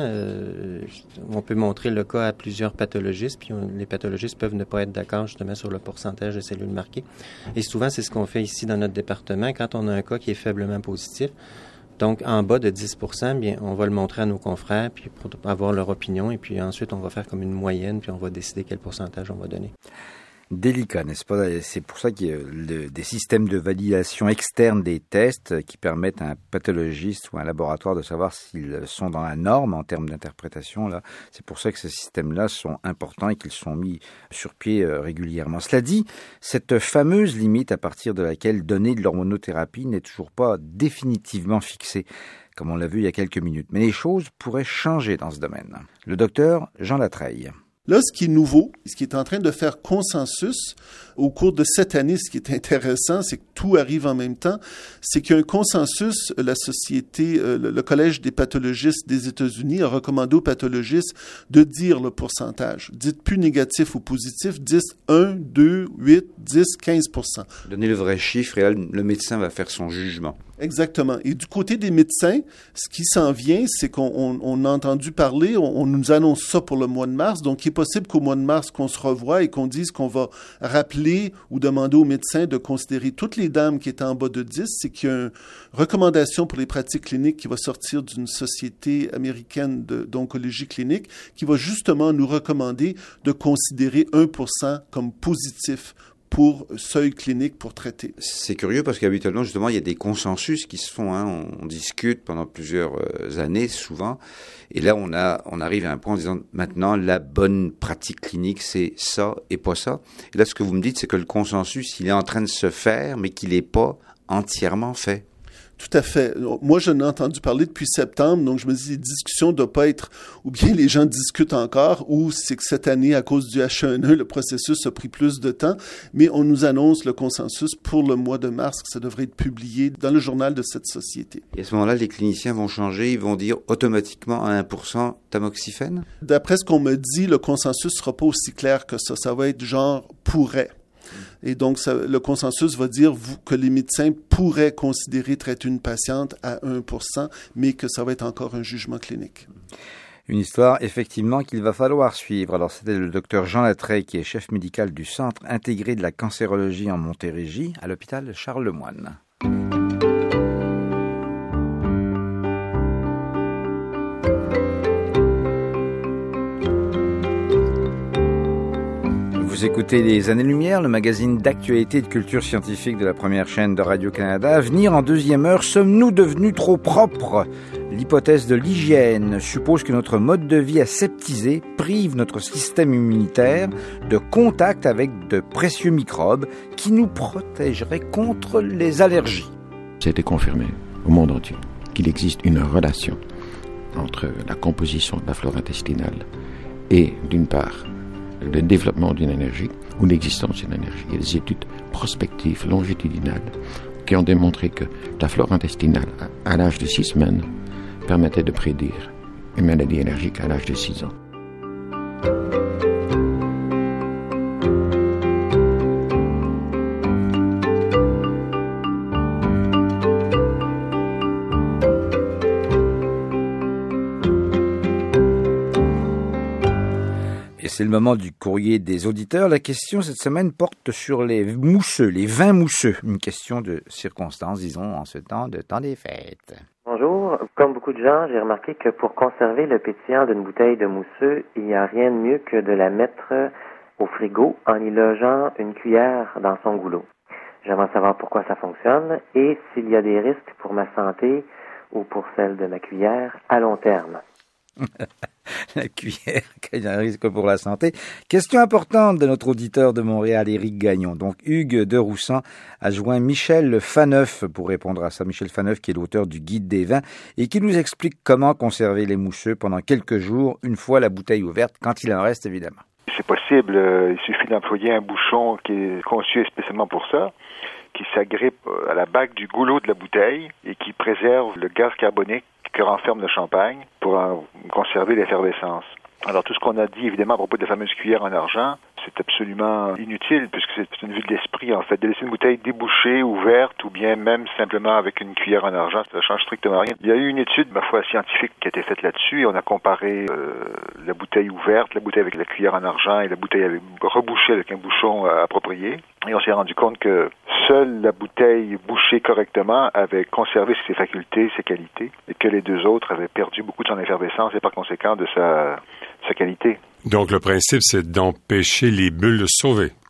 on peut montrer le cas à plusieurs pathologistes, puis les pathologistes peuvent ne pas être d'accord justement sur le pourcentage de cellules marquées. Et souvent, c'est ce qu'on fait ici dans notre département quand on a un cas qui est faiblement positif. Donc, en bas de 10%, bien, on va le montrer à nos confrères, puis pour avoir leur opinion, et puis ensuite, on va faire comme une moyenne, puis on va décider quel pourcentage on va donner. Délicat, n'est-ce pas? C'est pour ça qu'il y a des systèmes de validation externe des tests qui permettent à un pathologiste ou à un laboratoire de savoir s'ils sont dans la norme en termes d'interprétation. Là, c'est pour ça que ces systèmes-là sont importants et qu'ils sont mis sur pied régulièrement. Cela dit, cette fameuse limite à partir de laquelle donner de l'hormonothérapie n'est toujours pas définitivement fixée, comme on l'a vu il y a quelques minutes. Mais les choses pourraient changer dans ce domaine. Le docteur Jean Latreille. Là, ce qui est nouveau, ce qui est en train de faire consensus au cours de cette année, ce qui est intéressant, c'est que tout arrive en même temps, c'est qu'il y a un consensus, la société, le Collège des pathologistes des États-Unis a recommandé aux pathologistes de dire le pourcentage. Dites plus négatif ou positif, dites 1, 2, 8, 10, 15%. Donnez le vrai chiffre et là, le médecin va faire son jugement. Exactement. Et du côté des médecins, ce qui s'en vient, c'est qu'on a entendu parler, on nous annonce ça pour le mois de mars, donc il est possible qu'au mois de mars, qu'on se revoie et qu'on dise qu'on va rappeler ou demander aux médecins de considérer toutes les dames qui étaient en bas de 10, c'est qu'il y a une recommandation pour les pratiques cliniques qui va sortir d'une société américaine d'oncologie clinique qui va justement nous recommander de considérer 1% comme positif pour seuil clinique pour traiter. C'est curieux parce qu'habituellement, justement, il y a des consensus qui se font. On discute pendant plusieurs années, souvent. Et là, on arrive à un point en disant, maintenant, la bonne pratique clinique, c'est ça et pas ça. Et là, ce que vous me dites, c'est que le consensus, il est en train de se faire, mais qu'il n'est pas entièrement fait. Tout à fait. Moi, je n'ai entendu parler depuis septembre, donc je me dis, les discussions ne doivent pas être, ou bien les gens discutent encore, ou c'est que cette année, à cause du H1N1, le processus a pris plus de temps, mais on nous annonce le consensus pour le mois de mars, que ça devrait être publié dans le journal de cette société. Et à ce moment-là, les cliniciens vont changer, ils vont dire automatiquement à 1% tamoxifène? D'après ce qu'on me dit, le consensus ne sera pas aussi clair que ça. Ça va être genre « pourrait ». Et donc, le consensus va dire que les médecins pourraient considérer traiter une patiente à 1%, mais que ça va être encore un jugement clinique. Une histoire, effectivement, qu'il va falloir suivre. Alors, c'était le docteur Jean Latreille, qui est chef médical du Centre intégré de la cancérologie en Montérégie, à l'hôpital Charles-Lemoine. Vous écoutez Les Années-Lumière, le magazine d'actualité et de culture scientifique de la première chaîne de Radio-Canada. À venir en deuxième heure, sommes-nous devenus trop propres? L'hypothèse de l'hygiène suppose que notre mode de vie aseptisé prive notre système immunitaire de contact avec de précieux microbes qui nous protégeraient contre les allergies. C'était confirmé au monde entier qu'il existe une relation entre la composition de la flore intestinale et, d'une part, le développement d'une énergie ou l'existence d'une énergie. Il y a des études prospectives longitudinales qui ont démontré que la flore intestinale, à l'âge de 6 semaines, permettait de prédire une maladie énergique à l'âge de 6 ans. C'est le moment du courrier des auditeurs. La question cette semaine porte sur les mousseux, les vins mousseux. Une question de circonstance, disons, en ce temps des fêtes. Bonjour. Comme beaucoup de gens, j'ai remarqué que pour conserver le pétillant d'une bouteille de mousseux, il n'y a rien de mieux que de la mettre au frigo en y logeant une cuillère dans son goulot. J'aimerais savoir pourquoi ça fonctionne et s'il y a des risques pour ma santé ou pour celle de ma cuillère à long terme. La cuillère, qu'il y a un risque pour la santé. Question importante de notre auditeur de Montréal, Éric Gagnon. Donc, Hugues de Roussan a joint Michel Faneuf pour répondre à ça. Michel Faneuf, qui est l'auteur du Guide des vins et qui nous explique comment conserver les mousseux pendant quelques jours, une fois la bouteille ouverte, quand il en reste, évidemment. C'est possible. Il suffit d'employer un bouchon qui est conçu spécialement pour ça, qui s'agrippe à la bague du goulot de la bouteille et qui préserve le gaz carbonique que renferme le champagne pour en conserver l'effervescence. Alors tout ce qu'on a dit évidemment à propos de la fameuse cuillère en argent, c'est absolument inutile puisque c'est une vue de l'esprit en fait. De laisser une bouteille débouchée, ouverte ou bien même simplement avec une cuillère en argent, ça ne change strictement rien. Il y a eu une étude, ma foi, scientifique qui a été faite là-dessus et on a comparé la bouteille ouverte, la bouteille avec la cuillère en argent et la bouteille rebouchée avec un bouchon approprié. Et on s'est rendu compte que seule la bouteille bouchée correctement avait conservé ses facultés, ses qualités, et que les deux autres avaient perdu beaucoup de son effervescence et par conséquent de sa qualité. Donc le principe, c'est d'empêcher les bulles de se sauver.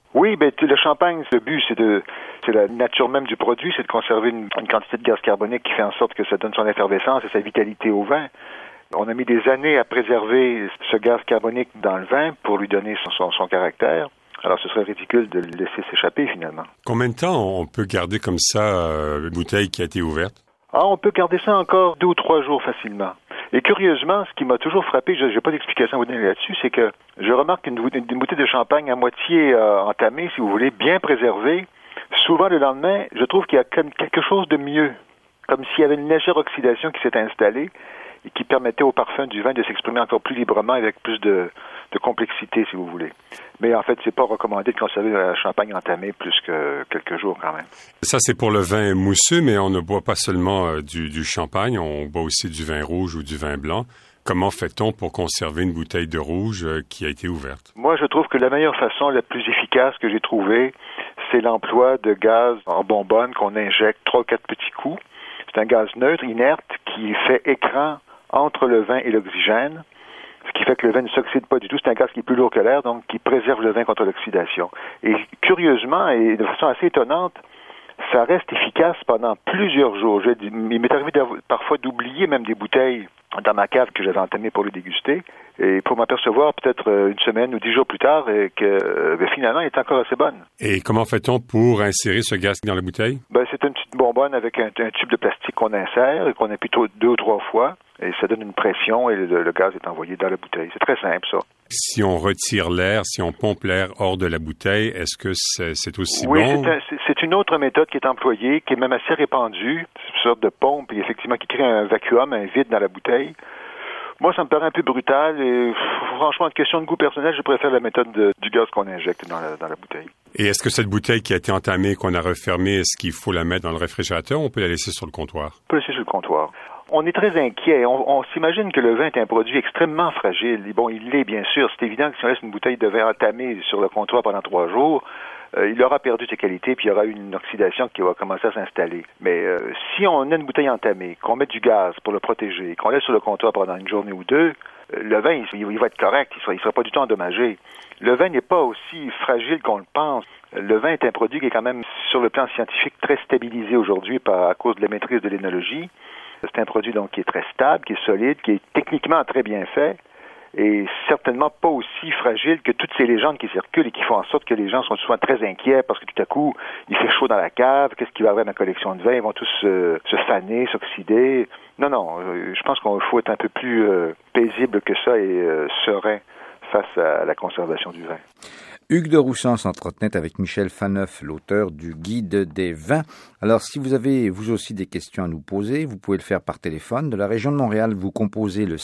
Oui, le champagne, le but, c'est la nature même du produit, c'est de conserver une quantité de gaz carbonique qui fait en sorte que ça donne son effervescence et sa vitalité au vin. On a mis des années à préserver ce gaz carbonique dans le vin pour lui donner son caractère. Alors, ce serait ridicule de le laisser s'échapper, finalement. Combien de temps on peut garder comme ça une bouteille qui a été ouverte? On peut garder ça encore 2 ou 3 jours facilement. Et curieusement, ce qui m'a toujours frappé, je n'ai pas d'explication à vous donner là-dessus, c'est que je remarque qu'une bouteille de champagne à moitié entamée, si vous voulez, bien préservée, souvent le lendemain, je trouve qu'il y a comme quelque chose de mieux. Comme s'il y avait une légère oxydation qui s'était installée et qui permettait au parfum du vin de s'exprimer encore plus librement avec plus de complexité, si vous voulez. Mais en fait, c'est pas recommandé de conserver le champagne entamé plus que quelques jours quand même. Ça, c'est pour le vin mousseux, mais on ne boit pas seulement du champagne, on boit aussi du vin rouge ou du vin blanc. Comment fait-on pour conserver une bouteille de rouge qui a été ouverte? Moi, je trouve que la meilleure façon, la plus efficace que j'ai trouvée, c'est l'emploi de gaz en bonbonne qu'on injecte 3 ou 4 petits coups. C'est un gaz neutre, inerte, qui fait écran entre le vin et l'oxygène, ce qui fait que le vin ne s'oxyde pas du tout. C'est un gaz qui est plus lourd que l'air, donc qui préserve le vin contre l'oxydation. Et curieusement, et de façon assez étonnante, ça reste efficace pendant plusieurs jours. Il m'est arrivé parfois d'oublier même des bouteilles dans ma cave que j'avais entamées pour le déguster, et pour m'apercevoir peut-être une semaine ou 10 jours plus tard que finalement, elle est encore assez bonne. Et comment fait-on pour insérer ce gaz dans la bouteille? C'est une petite bonbonne avec un tube de plastique qu'on insère et qu'on appuie 2 ou 3 fois, et ça donne une pression et le gaz est envoyé dans la bouteille. C'est très simple, ça. Si on retire l'air, si on pompe l'air hors de la bouteille, est-ce que c'est aussi bon? Oui, c'est une autre méthode qui est employée, qui est même assez répandue. C'est une sorte de pompe, et effectivement, qui crée un vacuum, un vide dans la bouteille. Moi, ça me paraît un peu brutal, et franchement, en question de goût personnel, je préfère la méthode du gaz qu'on injecte dans la bouteille. Et est-ce que cette bouteille qui a été entamée, qu'on a refermée, est-ce qu'il faut la mettre dans le réfrigérateur ou on peut la laisser sur le comptoir? On peut la laisser sur le comptoir. On est très inquiet. On s'imagine que le vin est un produit extrêmement fragile. Bon, il l'est, bien sûr. C'est évident que si on laisse une bouteille de vin entamée sur le comptoir pendant 3 jours, il aura perdu ses qualités, puis il y aura une oxydation qui va commencer à s'installer. Mais si on a une bouteille entamée, qu'on met du gaz pour le protéger, qu'on laisse sur le comptoir pendant une journée ou 2, le vin, il va être correct, il sera pas du tout endommagé. Le vin n'est pas aussi fragile qu'on le pense. Le vin est un produit qui est quand même, sur le plan scientifique, très stabilisé aujourd'hui à cause de la maîtrise de l'énologie. C'est un produit donc qui est très stable, qui est solide, qui est techniquement très bien fait et certainement pas aussi fragile que toutes ces légendes qui circulent et qui font en sorte que les gens sont souvent très inquiets parce que tout à coup, il fait chaud dans la cave, qu'est-ce qu'il va y avoir dans la collection de vin? Ils vont tous se faner, s'oxyder. Non, je pense qu'il faut être un peu plus paisible que ça et serein face à la conservation du vin. Hugues de Roussan s'entretenait avec Michel Faneuf, l'auteur du Guide des vins. Alors, si vous avez, vous aussi, des questions à nous poser, vous pouvez le faire par téléphone. De la région de Montréal, vous composez le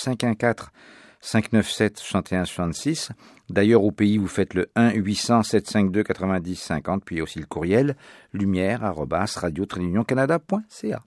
514-597-6166. D'ailleurs, au pays, vous faites le 1-800-752-90-50, puis aussi le courriel lumière@radio-canada.ca.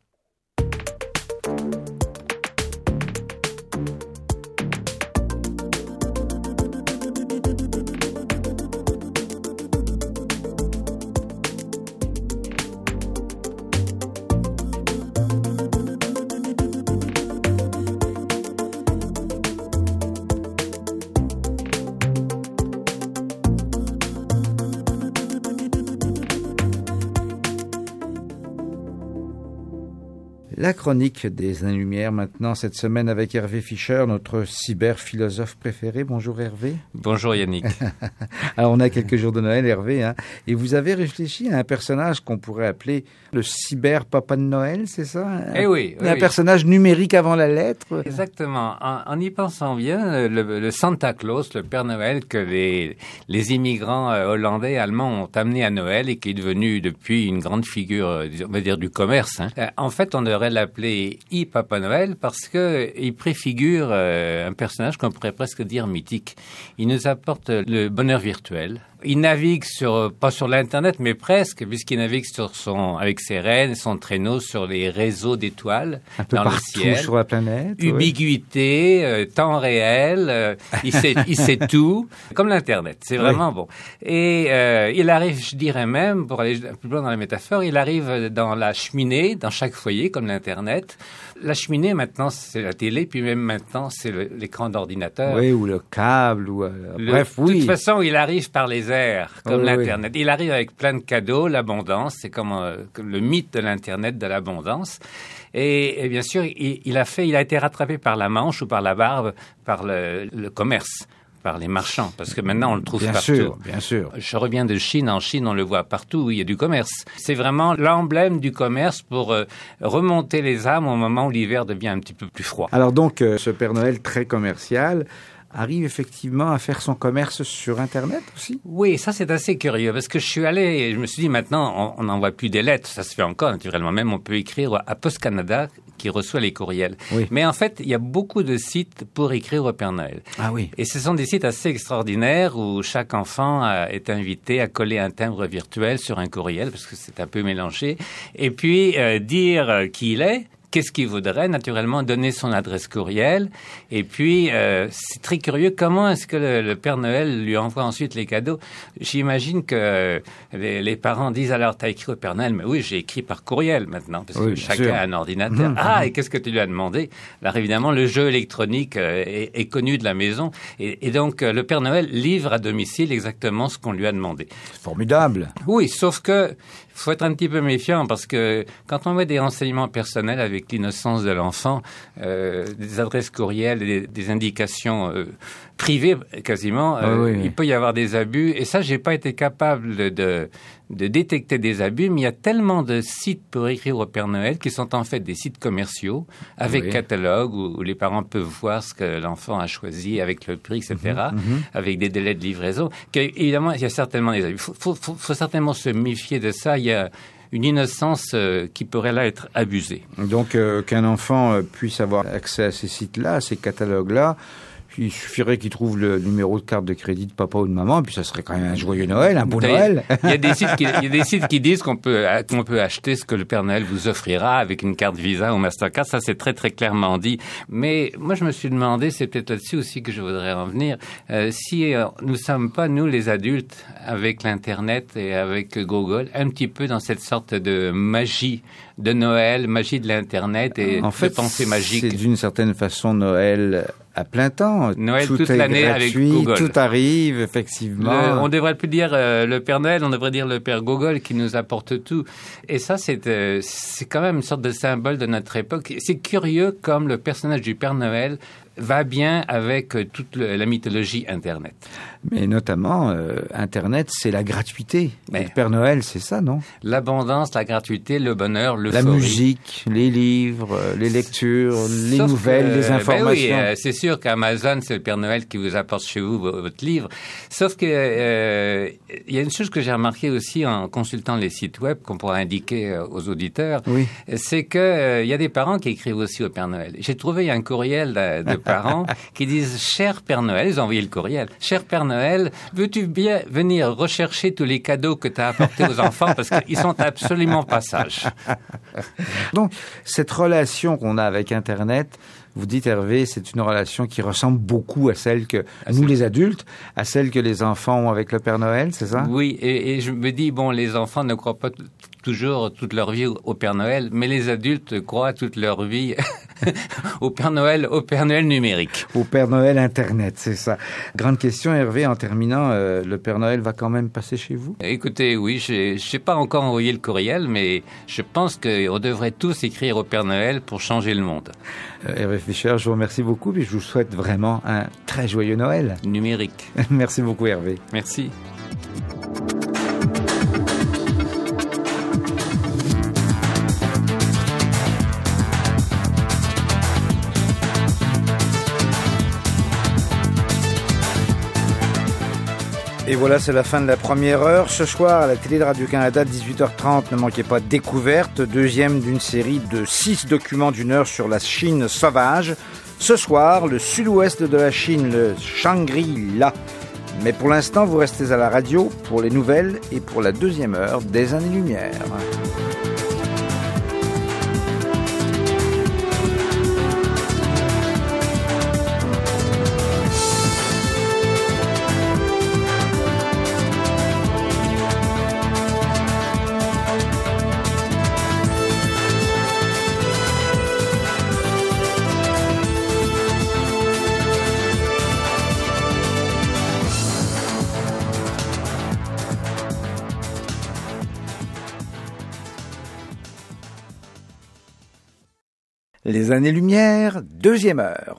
La chronique des Années-Lumière maintenant cette semaine avec Hervé Fischer, notre cyberphilosophe préféré. Bonjour Hervé. Bonjour Yannick. Alors on a quelques jours de Noël Hervé, et vous avez réfléchi à un personnage qu'on pourrait appeler le cyber-papa de Noël, c'est ça? Oui. Un personnage numérique avant la lettre. Exactement. En y pensant bien, le Santa Claus, le Père Noël que les immigrants hollandais et allemands ont amené à Noël et qui est devenu depuis une grande figure, on va dire, du commerce. En fait, on devrait l'appeler Papa Noël parce que il préfigure un personnage qu'on pourrait presque dire mythique. Il nous apporte le bonheur virtuel. Il navigue pas sur l'internet, mais presque, puisqu'il navigue avec ses rennes, son traîneau sur les réseaux d'étoiles un peu dans partout le ciel. Sur la planète. Ubiquité, temps réel, il sait tout, comme l'internet. C'est vraiment bon. Et il arrive, je dirais même, pour aller un peu plus loin dans la métaphore, il arrive dans la cheminée, dans chaque foyer, comme l'internet. La cheminée, maintenant, c'est la télé, puis même maintenant, c'est l'écran d'ordinateur. Oui, ou le câble, ou bref, oui. De toute façon, il arrive par les misère, comme l'Internet. Il arrive avec plein de cadeaux, l'abondance, c'est comme le mythe de l'Internet, de l'abondance. Et bien sûr, il a été rattrapé par la manche ou par la barbe, par le commerce, par les marchands, parce que maintenant on le trouve partout. Bien sûr. Je reviens de Chine. En Chine, on le voit partout où il y a du commerce. C'est vraiment l'emblème du commerce pour remonter les âmes au moment où l'hiver devient un petit peu plus froid. Alors donc, ce Père Noël très commercial arrive effectivement à faire son commerce sur Internet aussi? Oui, ça c'est assez curieux, parce que je suis allé et je me suis dit maintenant, on n'envoie plus des lettres, ça se fait encore naturellement, même on peut écrire à Post Canada qui reçoit les courriels. Oui. Mais en fait, il y a beaucoup de sites pour écrire au Père Noël. Ah oui. Et ce sont des sites assez extraordinaires où chaque enfant est invité à coller un timbre virtuel sur un courriel, parce que c'est un peu mélangé, et puis dire qui il est, qu'est-ce qu'il voudrait, naturellement, donner son adresse courriel. Et puis, c'est très curieux, comment est-ce que le Père Noël lui envoie ensuite les cadeaux? J'imagine que les parents disent alors, t'as écrit au Père Noël? Mais oui, j'ai écrit par courriel maintenant, parce que chacun a un ordinateur. Et qu'est-ce que tu lui as demandé? Alors évidemment, le jeu électronique est connu de la maison. Et donc, le Père Noël livre à domicile exactement ce qu'on lui a demandé. Formidable. Oui, sauf que faut être un petit peu méfiant, parce que quand on met des renseignements personnels avec l'innocence de l'enfant, des adresses courriels, des indications privées quasiment, il peut y avoir des abus. Et ça, j'ai pas été capable de détecter des abus, mais il y a tellement de sites pour écrire au Père Noël qui sont en fait des sites commerciaux avec catalogue où les parents peuvent voir ce que l'enfant a choisi avec le prix, etc., avec des délais de livraison. Évidemment, il y a certainement des abus. Faut certainement se méfier de ça. Il y a une innocence qui pourrait là être abusée. Donc, qu'un enfant puisse avoir accès à ces sites-là, à ces catalogues-là, il suffirait qu'il trouve le numéro de carte de crédit de papa ou de maman, puis ça serait quand même un joyeux Noël, un beau Noël. Il y a des sites qui disent qu'on peut acheter ce que le Père Noël vous offrira avec une carte Visa ou Mastercard. Ça, c'est très, très clairement dit. Mais moi, je me suis demandé, c'est peut-être là-dessus aussi que je voudrais en venir, si nous sommes pas, nous, les adultes, avec l'Internet et avec Google, un petit peu dans cette sorte de magie de Noël, magie de l'Internet et en fait, de pensée magique. C'est d'une certaine façon Noël à plein temps. Noël tout toute est l'année gratuit, avec Google. Tout arrive, effectivement. On devrait plus dire le Père Noël, on devrait dire le Père Google qui nous apporte tout. Et ça, c'est quand même une sorte de symbole de notre époque. C'est curieux comme le personnage du Père Noël va bien avec toute la mythologie Internet. Mais notamment, Internet, c'est la gratuité. Mais le Père Noël, c'est ça, non? L'abondance, la gratuité, le bonheur, l'euphorie. La musique, les livres, les lectures, les nouvelles, les informations. Ben oui, c'est sûr qu'Amazon, c'est le Père Noël qui vous apporte chez vous votre livre. Sauf que il y a une chose que j'ai remarqué aussi en consultant les sites web qu'on pourra indiquer aux auditeurs, c'est que il y a des parents qui écrivent aussi au Père Noël. J'ai trouvé un courriel de parents qui disent « Cher Père Noël », ils ont envoyé le courriel, « Cher Père Noël, veux-tu bien venir rechercher tous les cadeaux que tu as apportés aux enfants parce qu'ils sont absolument pas sages. » Donc, cette relation qu'on a avec Internet, vous dites, Hervé, c'est une relation qui ressemble beaucoup à celle que nous, les adultes, à celle que les enfants ont avec le Père Noël, c'est ça? Oui, et je me dis, bon, les enfants ne croient pas toujours toute leur vie au Père Noël, mais les adultes croient toute leur vie au Père Noël numérique. Au Père Noël Internet, c'est ça. Grande question, Hervé, en terminant, le Père Noël va quand même passer chez vous? Écoutez, oui, je n'ai pas encore envoyé le courriel, mais je pense qu'on devrait tous écrire au Père Noël pour changer le monde. Hervé Fischer, je vous remercie beaucoup et je vous souhaite vraiment un très joyeux Noël. Numérique. Merci beaucoup, Hervé. Merci. Et voilà, c'est la fin de la première heure. Ce soir, à la télé de Radio-Canada, 18h30, ne manquez pas Découverte, deuxième d'une série de 6 documents d'une heure sur la Chine sauvage. Ce soir, le sud-ouest de la Chine, le Shangri-La. Mais pour l'instant, vous restez à la radio pour les nouvelles et pour la deuxième heure des Années-Lumière. Les années-lumière, deuxième heure.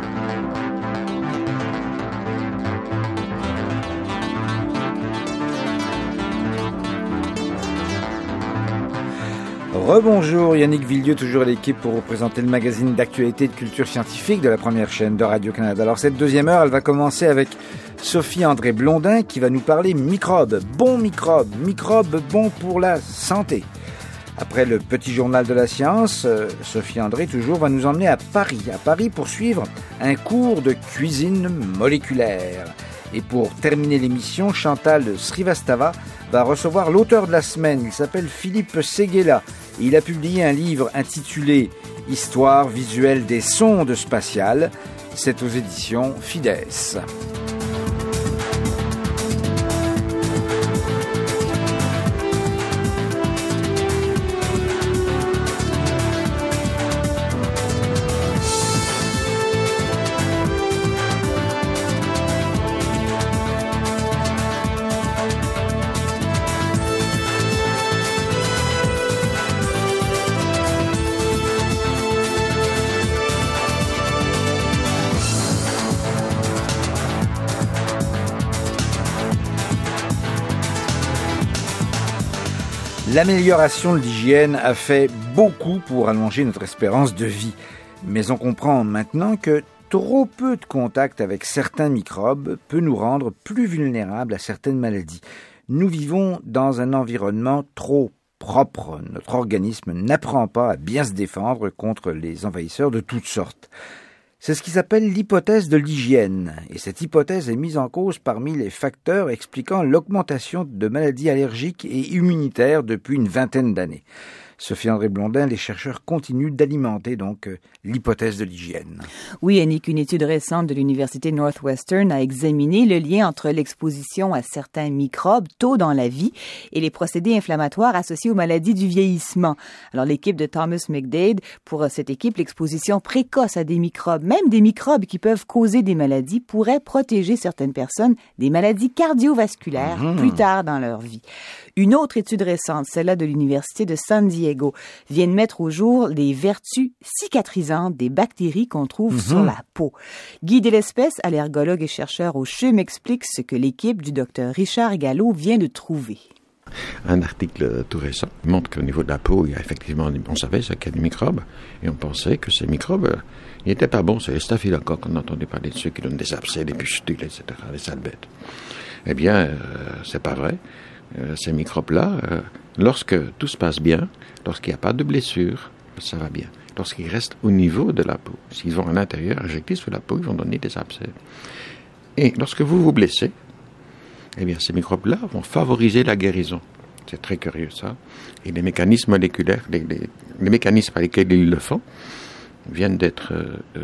Rebonjour, Yannick Villieu, toujours à l'équipe pour vous présenter le magazine d'actualité et de culture scientifique de la première chaîne de Radio-Canada. Alors cette deuxième heure, elle va commencer avec Sophie-André Blondin qui va nous parler microbes, microbes bons pour la santé. Après le petit journal de la science, Sophie-André toujours va nous emmener à Paris pour suivre un cours de cuisine moléculaire. Et pour terminer l'émission, Chantal Srivastava va recevoir l'auteur de la semaine. Il s'appelle Philippe Séguéla. Et il a publié un livre intitulé « Histoire visuelle des sondes spatiales ». C'est aux éditions Fides. L'amélioration de l'hygiène a fait beaucoup pour allonger notre espérance de vie. Mais on comprend maintenant que trop peu de contact avec certains microbes peut nous rendre plus vulnérables à certaines maladies. Nous vivons dans un environnement trop propre. Notre organisme n'apprend pas à bien se défendre contre les envahisseurs de toutes sortes. C'est ce qui s'appelle l'hypothèse de l'hygiène. Et cette hypothèse est mise en cause parmi les facteurs expliquant l'augmentation de maladies allergiques et immunitaires depuis une vingtaine d'années. Sophie-André Blondin, les chercheurs continuent d'alimenter donc l'hypothèse de l'hygiène. Oui, Annick, une étude récente de l'Université Northwestern a examiné le lien entre l'exposition à certains microbes tôt dans la vie et les procédés inflammatoires associés aux maladies du vieillissement. Alors, l'équipe de Thomas McDade, pour cette équipe, l'exposition précoce à des microbes, même des microbes qui peuvent causer des maladies, pourrait protéger certaines personnes des maladies cardiovasculaires plus tard dans leur vie. Une autre étude récente, celle-là de l'Université de San Diego, vient de mettre au jour les vertus cicatrisantes des bactéries qu'on trouve sur la peau. Guy Delespèce, allergologue et chercheur au CHUM, explique ce que l'équipe du Dr Richard Gallo vient de trouver. Un article tout récent montre qu'au niveau de la peau, il y a effectivement, on savait qu'il y a des microbes, et on pensait que ces microbes, ils n'étaient pas bons. C'est les staphylocoques qu'on entendait parler de ceux qui donnent des abcès, des pustules, etc., des sales bêtes. Eh bien, c'est pas vrai. Ces microbes-là, lorsque tout se passe bien, lorsqu'il n'y a pas de blessure, ça va bien. Lorsqu'ils restent au niveau de la peau, s'ils vont à l'intérieur, injectés sous la peau, ils vont donner des abcès. Et lorsque vous vous blessez, eh bien, ces microbes-là vont favoriser la guérison. C'est très curieux, ça. Et les mécanismes moléculaires, les mécanismes par lesquels ils le font, viennent d'être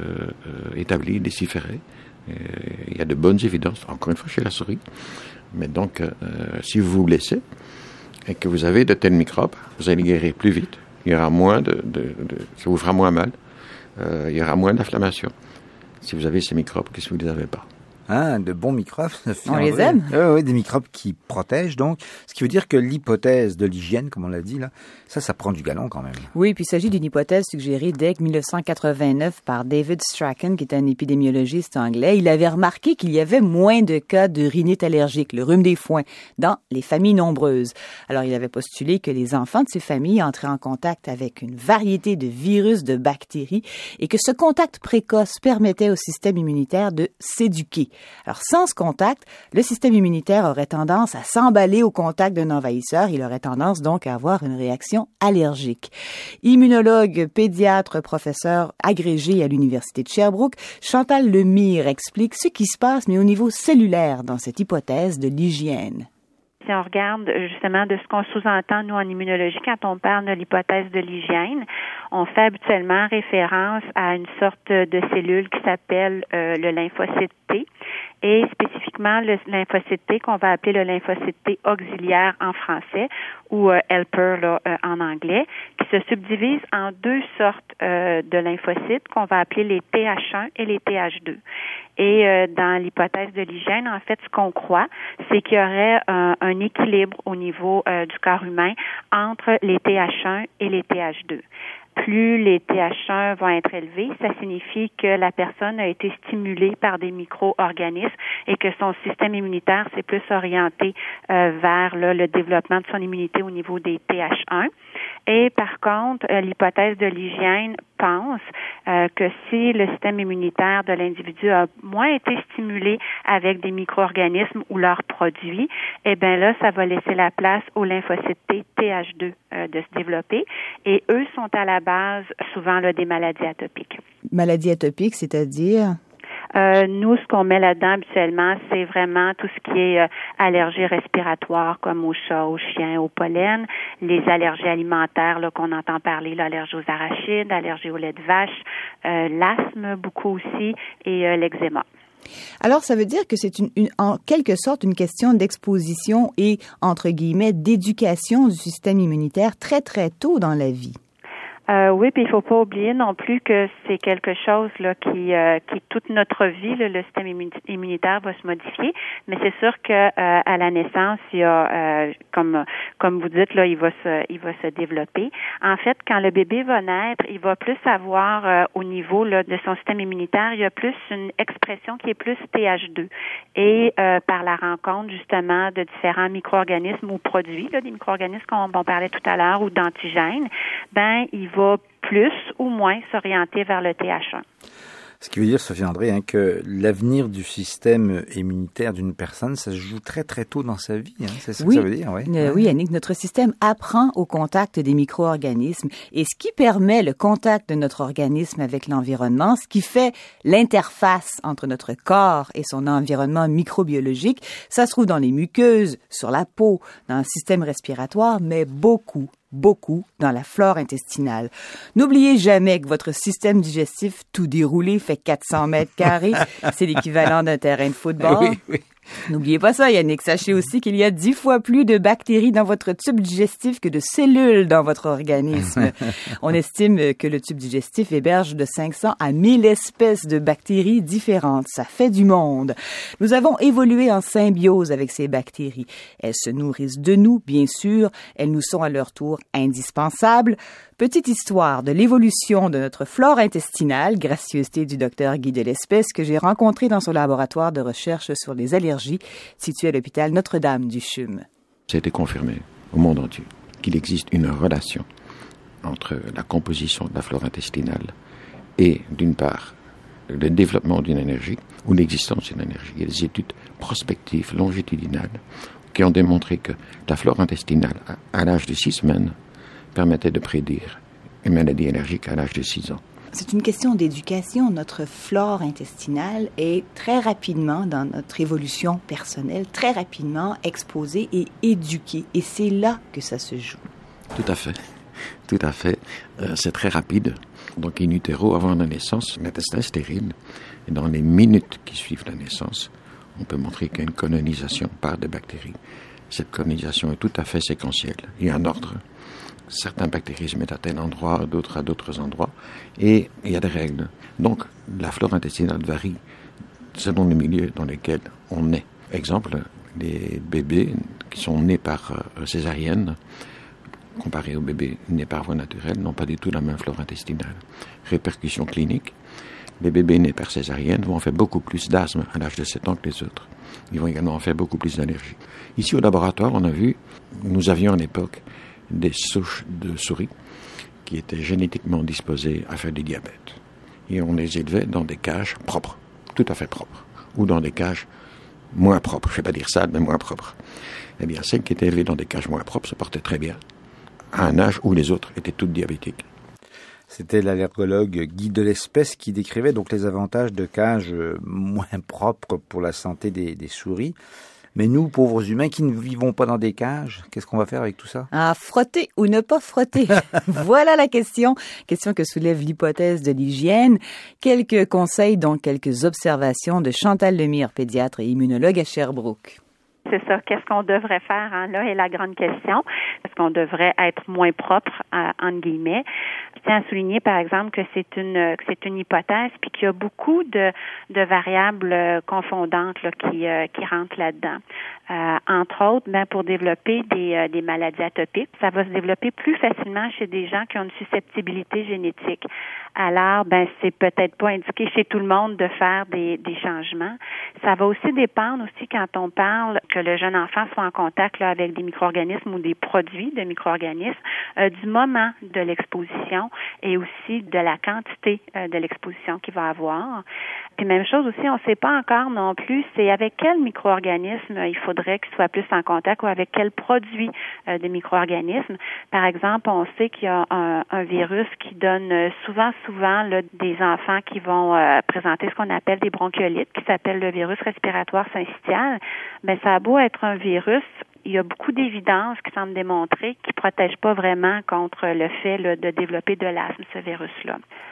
établis, déchiffrés. Il y a de bonnes évidences, encore une fois, chez la souris. Mais donc, si vous vous blessez et que vous avez de tels microbes, vous allez guérir plus vite. Il y aura moins ça vous fera moins mal. Il y aura moins d'inflammation. Si vous avez ces microbes, qu'est-ce que vous ne les avez pas? De bons microbes. On les aime. Oui, des microbes qui protègent, donc. Ce qui veut dire que l'hypothèse de l'hygiène, comme on l'a dit, là, ça prend du galon quand même. Oui, puis il s'agit d'une hypothèse suggérée dès 1989 par David Strachan, qui est un épidémiologiste anglais. Il avait remarqué qu'il y avait moins de cas de rhinite allergique, le rhume des foins, dans les familles nombreuses. Alors, il avait postulé que les enfants de ces familles entraient en contact avec une variété de virus, de bactéries, et que ce contact précoce permettait au système immunitaire de s'éduquer. Alors, sans ce contact, le système immunitaire aurait tendance à s'emballer au contact d'un envahisseur. Il aurait tendance donc à avoir une réaction allergique. Immunologue, pédiatre, professeur agrégé à l'Université de Sherbrooke, Chantal Lemire explique ce qui se passe, mais au niveau cellulaire, dans cette hypothèse de l'hygiène. Si on regarde justement de ce qu'on sous-entend, nous, en immunologie, quand on parle de l'hypothèse de l'hygiène, on fait habituellement référence à une sorte de cellule qui s'appelle le lymphocyte T, et spécifiquement le lymphocyte T qu'on va appeler le lymphocyte T auxiliaire en français ou helper en anglais, qui se subdivise en deux sortes de lymphocytes qu'on va appeler les TH1 et les TH2. Et dans l'hypothèse de l'hygiène, en fait, ce qu'on croit, c'est qu'il y aurait un équilibre au niveau du corps humain entre les TH1 et les TH2. plus les TH1 vont être élevés, ça signifie que la personne a été stimulée par des micro-organismes et que son système immunitaire s'est plus orienté vers le développement de son immunité au niveau des TH1. Et par contre, l'hypothèse de l'hygiène pense que si le système immunitaire de l'individu a moins été stimulé avec des micro-organismes ou leurs produits, eh bien là, ça va laisser la place aux lymphocytes T, TH2 de se développer. Et eux sont à la base souvent là, des maladies atopiques. Maladies atopiques, c'est-à-dire? Nous, ce qu'on met là-dedans habituellement, c'est vraiment tout ce qui est allergies respiratoires, comme aux chats, aux chiens, au pollen, les allergies alimentaires là, qu'on entend parler, l'allergie aux arachides, l'allergie au lait de vache, l'asthme beaucoup aussi et l'eczéma. Alors, ça veut dire que c'est en quelque sorte une question d'exposition et, entre guillemets, d'éducation du système immunitaire très, très tôt dans la vie. Oui, puis il faut pas oublier non plus que c'est quelque chose là qui toute notre vie, là, le système immunitaire va se modifier, mais c'est sûr que à la naissance, il y a comme vous dites là, il va se développer. En fait, quand le bébé va naître, il va plus avoir au niveau là de son système immunitaire, il y a plus une expression qui est plus TH2 et par la rencontre justement de différents micro-organismes ou produits là, des micro-organismes qu'on parlait tout à l'heure ou d'antigènes, ben il va plus ou moins s'orienter vers le TH1. Ce qui veut dire, Sophie André, que l'avenir du système immunitaire d'une personne, ça se joue très très tôt dans sa vie. C'est ça que ça veut dire, oui. Oui, Yannick, notre système apprend au contact des micro-organismes et ce qui permet le contact de notre organisme avec l'environnement, ce qui fait l'interface entre notre corps et son environnement microbiologique, ça se trouve dans les muqueuses, sur la peau, dans le système respiratoire, mais beaucoup dans la flore intestinale. N'oubliez jamais que votre système digestif tout déroulé fait 400 mètres carrés. C'est l'équivalent d'un terrain de football. Oui. N'oubliez pas ça, Yannick. Sachez aussi qu'il y a 10 fois plus de bactéries dans votre tube digestif que de cellules dans votre organisme. On estime que le tube digestif héberge de 500 à 1000 espèces de bactéries différentes. Ça fait du monde. Nous avons évolué en symbiose avec ces bactéries. Elles se nourrissent de nous, bien sûr. Elles nous sont à leur tour indispensables. Petite histoire de l'évolution de notre flore intestinale, gracieuseté du docteur Guy Delespès, que j'ai rencontré dans son laboratoire de recherche sur les allergies, situé à l'hôpital Notre-Dame du CHUM. Ça a été confirmé au monde entier qu'il existe une relation entre la composition de la flore intestinale et, d'une part, le développement d'une énergie ou l'existence d'une énergie. Il y a des études prospectives longitudinales qui ont démontré que la flore intestinale, à l'âge de 6 semaines, permettait de prédire une maladie allergique à l'âge de 6 ans. C'est une question d'éducation. Notre flore intestinale est très rapidement, dans notre évolution personnelle, très rapidement exposée et éduquée. Et c'est là que ça se joue. Tout à fait. C'est très rapide. Donc, in utero, avant la naissance, l'intestin est stérile. Et dans les minutes qui suivent la naissance, on peut montrer qu'il y a une colonisation par des bactéries. Cette colonisation est tout à fait séquentielle. Il y a un ordre. Certaines bactéries se mettent à tel endroit, d'autres à d'autres endroits, et il y a des règles. Donc, la flore intestinale varie selon le milieu dans lequel on est. Exemple, les bébés qui sont nés par césarienne, comparés aux bébés nés par voie naturelle, n'ont pas du tout la même flore intestinale. Répercussions cliniques, les bébés nés par césarienne vont en faire beaucoup plus d'asthme à l'âge de 7 ans que les autres. Ils vont également en faire beaucoup plus d'allergies. Ici, au laboratoire, nous avions à l'époque des souches de souris qui étaient génétiquement disposées à faire du diabète. Et on les élevait dans des cages propres, tout à fait propres, ou dans des cages moins propres. Je ne vais pas dire sales, mais moins propres. Eh bien, celles qui étaient élevées dans des cages moins propres se portaient très bien, à un âge où les autres étaient toutes diabétiques. C'était l'allergologue Guy Delespès qui décrivait donc les avantages de cages moins propres pour la santé des souris. Mais nous, pauvres humains qui ne vivons pas dans des cages, qu'est-ce qu'on va faire avec tout ça? Frotter ou ne pas frotter? Voilà la question. Question que soulève l'hypothèse de l'hygiène. Quelques conseils, donc quelques observations de Chantal Lemire, pédiatre et immunologue à Sherbrooke. C'est ça. Qu'est-ce qu'on devrait faire? Hein? Là est la grande question. Est-ce qu'on devrait être moins propre, entre guillemets? Je tiens à souligner, par exemple, que c'est une hypothèse, puis qu'il y a beaucoup de variables confondantes là, qui rentrent là-dedans. Entre autres, pour développer des maladies atopiques, ça va se développer plus facilement chez des gens qui ont une susceptibilité génétique. Alors, c'est peut-être pas indiqué chez tout le monde de faire des changements. Ça va aussi dépendre aussi quand on parle que le jeune enfant soit en contact là, avec des micro-organismes ou des produits de micro-organismes, du moment de l'exposition et aussi de la quantité de l'exposition qu'il va avoir. Puis même chose aussi, on ne sait pas encore non plus, c'est avec quel micro-organisme il faudrait qu'il soit plus en contact ou avec quel produit de micro-organisme. Par exemple, on sait qu'il y a un virus qui donne souvent là, des enfants qui vont présenter ce qu'on appelle des bronchiolites, qui s'appelle le virus respiratoire syncytial. Ça a beau être un virus, il y a beaucoup d'évidences qui semblent démontrer qu'il ne protège pas vraiment contre le fait là, de développer de l'asthme, ce virus-là.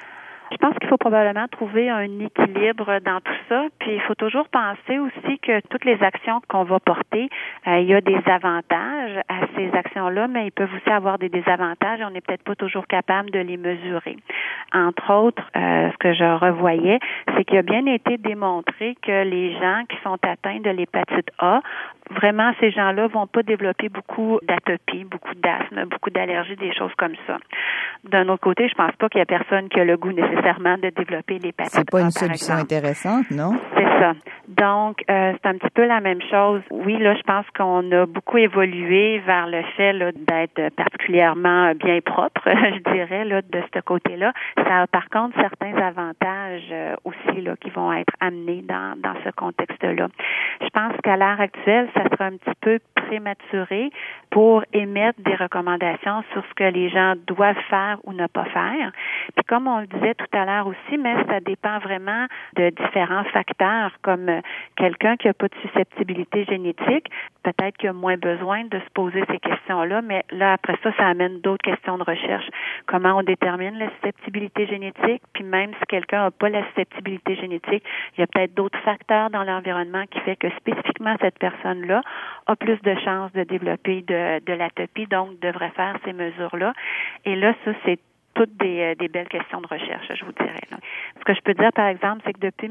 Je pense qu'il faut probablement trouver un équilibre dans tout ça, puis il faut toujours penser aussi que toutes les actions qu'on va porter, il y a des avantages à ces actions-là, mais ils peuvent aussi avoir des désavantages et on n'est peut-être pas toujours capable de les mesurer. Entre autres, ce que je revoyais, c'est qu'il a bien été démontré que les gens qui sont atteints de l'hépatite A, vraiment, ces gens-là vont pas développer beaucoup d'atopie, beaucoup d'asthme, beaucoup d'allergies, des choses comme ça. D'un autre côté, je pense pas qu'il y a personne qui a le goût nécessairement de développer l'hépatite A. C'est pas une solution intéressante, non? C'est ça. Donc, c'est un petit peu la même chose. Oui, là, je pense qu'on a beaucoup évolué vers le fait là, d'être particulièrement bien propre, je dirais, là, de ce côté-là. Ça a par contre certains avantages aussi là, qui vont être amenés dans ce contexte-là. Je pense qu'à l'heure actuelle, ça sera un petit peu prématuré pour émettre des recommandations sur ce que les gens doivent faire ou ne pas faire. Puis comme on le disait tout à l'heure aussi, mais ça dépend vraiment de différents facteurs, comme quelqu'un qui n'a pas de susceptibilité génétique, peut-être qu'il a moins besoin de se poser ces questions-là, mais là, après ça, ça amène d'autres questions de recherche. Comment on détermine la susceptibilité génétique? Puis même si quelqu'un n'a pas la susceptibilité génétique, il y a peut-être d'autres facteurs dans l'environnement qui fait que spécifiquement cette personne-là a plus de chances de développer de l'atopie, donc devrait faire ces mesures-là. Et là, ça, c'est toutes des belles questions de recherche, je vous dirais. Là. Ce que je peux dire, par exemple, c'est que depuis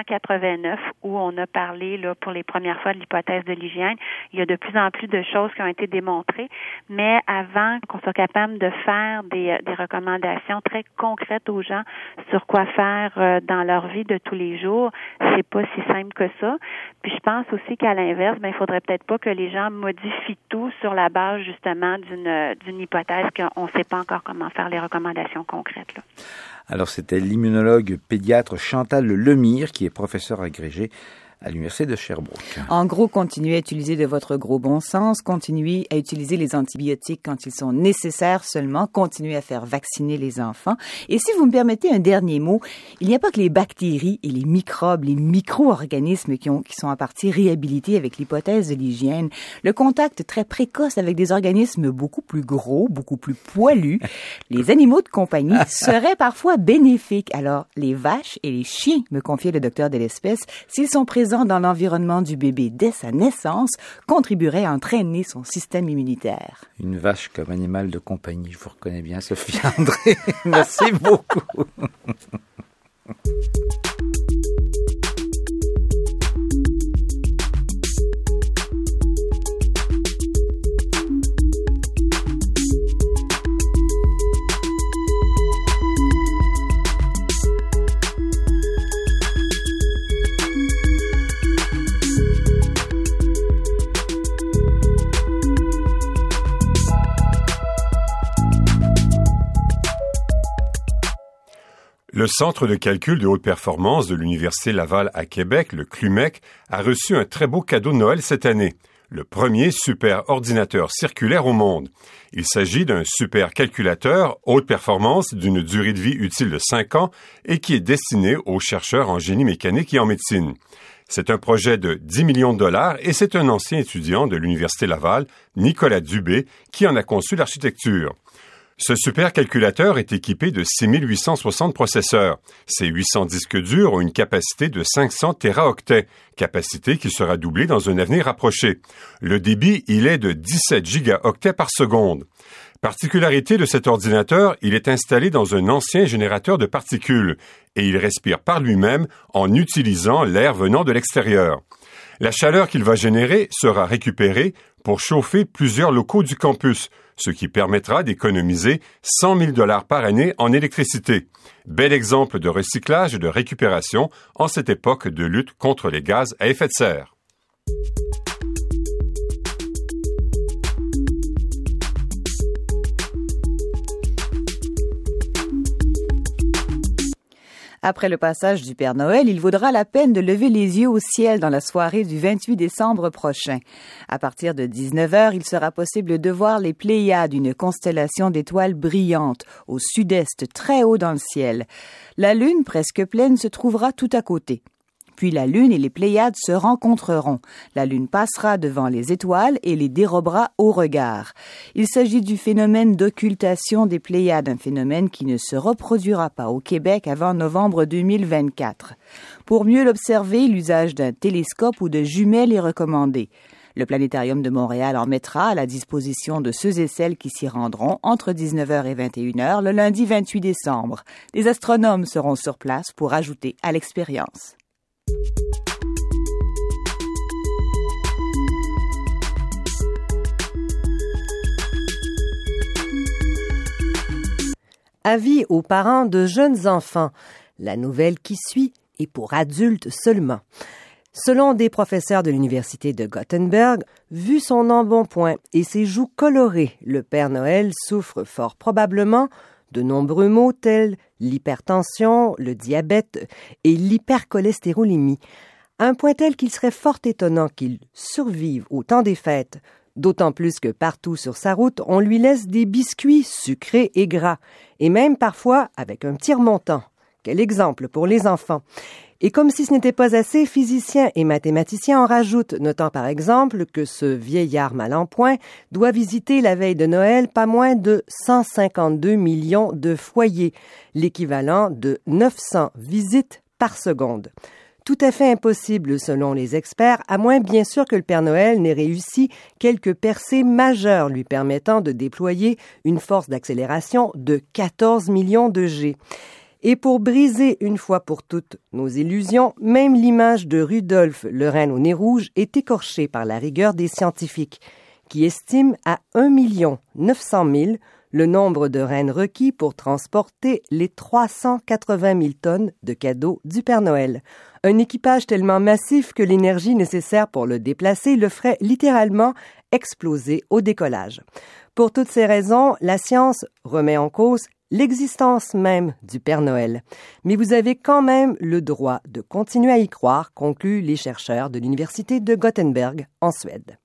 1989, où on a parlé là pour les premières fois de l'hypothèse de l'hygiène, il y a de plus en plus de choses qui ont été démontrées, mais avant qu'on soit capable de faire des recommandations très concrètes aux gens sur quoi faire dans leur vie de tous les jours, c'est pas si simple que ça. Puis je pense aussi qu'à l'inverse, il faudrait peut-être pas que les gens modifient tout sur la base justement d'une hypothèse qu'on ne sait pas encore comment faire les recommandations concrètes. Là. Alors, c'était l'immunologue pédiatre Chantal Lemire, qui est professeur agrégé à l'Université de Sherbrooke. En gros, continuez à utiliser de votre gros bon sens, continuez à utiliser les antibiotiques quand ils sont nécessaires seulement, continuez à faire vacciner les enfants. Et si vous me permettez un dernier mot, il n'y a pas que les bactéries et les microbes, les micro-organismes qui sont en partie réhabilités avec l'hypothèse de l'hygiène. Le contact très précoce avec des organismes beaucoup plus gros, beaucoup plus poilus, les animaux de compagnie seraient parfois bénéfiques. Alors, les vaches et les chiens, me confiait le docteur de l'espèce, s'ils sont présents dans l'environnement du bébé dès sa naissance, contribuerait à entraîner son système immunitaire. Une vache comme animal de compagnie, je vous reconnais bien, Sophie André. Merci beaucoup. Le Centre de calcul de haute performance de l'Université Laval à Québec, le CLUMEC, a reçu un très beau cadeau de Noël cette année. Le premier super ordinateur circulaire au monde. Il s'agit d'un super calculateur haute performance d'une durée de vie utile de 5 ans et qui est destiné aux chercheurs en génie mécanique et en médecine. C'est un projet de 10 millions de dollars et c'est un ancien étudiant de l'Université Laval, Nicolas Dubé, qui en a conçu l'architecture. Ce supercalculateur est équipé de 6860 processeurs. Ces 800 disques durs ont une capacité de 500 téraoctets, capacité qui sera doublée dans un avenir rapproché. Le débit, il est de 17 gigaoctets par seconde. Particularité de cet ordinateur, il est installé dans un ancien générateur de particules et il respire par lui-même en utilisant l'air venant de l'extérieur. La chaleur qu'il va générer sera récupérée pour chauffer plusieurs locaux du campus, ce qui permettra d'économiser 100 000 $ par année en électricité. Bel exemple de recyclage et de récupération en cette époque de lutte contre les gaz à effet de serre. Après le passage du Père Noël, il vaudra la peine de lever les yeux au ciel dans la soirée du 28 décembre prochain. À partir de 19h, il sera possible de voir les Pléiades, une constellation d'étoiles brillantes, au sud-est, très haut dans le ciel. La lune, presque pleine, se trouvera tout à côté. Puis la Lune et les Pléiades se rencontreront. La Lune passera devant les étoiles et les dérobera au regard. Il s'agit du phénomène d'occultation des Pléiades, un phénomène qui ne se reproduira pas au Québec avant novembre 2024. Pour mieux l'observer, l'usage d'un télescope ou de jumelles est recommandé. Le Planétarium de Montréal en mettra à la disposition de ceux et celles qui s'y rendront entre 19h et 21h le lundi 28 décembre. Des astronomes seront sur place pour ajouter à l'expérience. Avis aux parents de jeunes enfants. La nouvelle qui suit est pour adultes seulement. Selon des professeurs de l'Université de Gothenburg, vu son embonpoint et ses joues colorées, le Père Noël souffre fort probablement de nombreux maux tels l'hypertension, le diabète et l'hypercholestérolémie. Un point tel qu'il serait fort étonnant qu'il survive au temps des fêtes, d'autant plus que partout sur sa route, on lui laisse des biscuits sucrés et gras, et même parfois avec un petit remontant. Quel exemple pour les enfants! Et comme si ce n'était pas assez, physiciens et mathématiciens en rajoutent, notant par exemple que ce vieillard mal en point doit visiter la veille de Noël pas moins de 152 millions de foyers, l'équivalent de 900 visites par seconde. Tout à fait impossible selon les experts, à moins bien sûr que le Père Noël n'ait réussi quelques percées majeures lui permettant de déployer une force d'accélération de 14 millions de G. Et pour briser une fois pour toutes nos illusions, même l'image de Rudolph, le renne au nez rouge, est écorchée par la rigueur des scientifiques, qui estiment à 1 900 000 le nombre de rennes requis pour transporter les 380 000 tonnes de cadeaux du Père Noël. Un équipage tellement massif que l'énergie nécessaire pour le déplacer le ferait littéralement exploser au décollage. Pour toutes ces raisons, la science remet en cause l'existence même du Père Noël. Mais vous avez quand même le droit de continuer à y croire, concluent les chercheurs de l'Université de Gothenburg en Suède.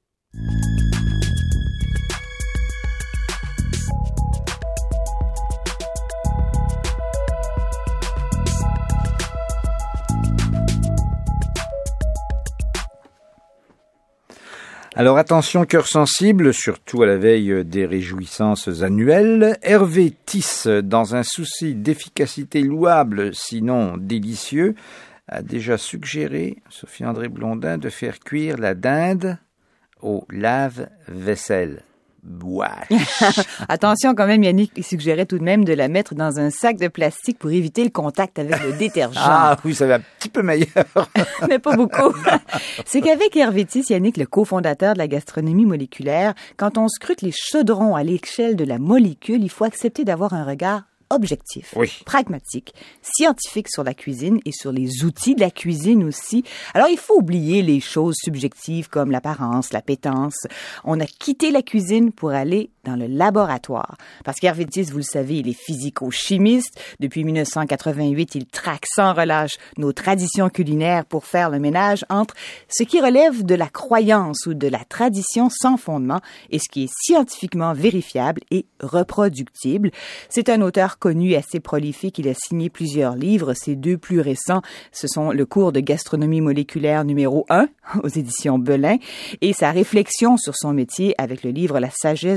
Alors attention, cœur sensible, surtout à la veille des réjouissances annuelles. Hervé Tisse, dans un souci d'efficacité louable, sinon délicieux, a déjà suggéré, Sophie-André Blondin, de faire cuire la dinde au lave-vaisselle. Attention quand même, Yannick suggérait tout de même de la mettre dans un sac de plastique pour éviter le contact avec le détergent. Ah oui, ça va un petit peu meilleur. Mais pas beaucoup. C'est qu'avec Hervé Tisse, Yannick, le cofondateur de la gastronomie moléculaire, quand on scrute les chaudrons à l'échelle de la molécule, il faut accepter d'avoir un regard objectif, pragmatique, scientifique sur la cuisine et sur les outils de la cuisine aussi. Alors, il faut oublier les choses subjectives comme l'apparence, l'appétence. On a quitté la cuisine pour aller dans le laboratoire. Parce qu'Hervé Tisse, vous le savez, il est physico-chimiste. Depuis 1988, il traque sans relâche nos traditions culinaires pour faire le ménage entre ce qui relève de la croyance ou de la tradition sans fondement et ce qui est scientifiquement vérifiable et reproductible. C'est un auteur connu et assez prolifique. Il a signé plusieurs livres. Ses deux plus récents, ce sont le cours de gastronomie moléculaire numéro 1 aux éditions Belin et sa réflexion sur son métier avec le livre La sagesse du chimiste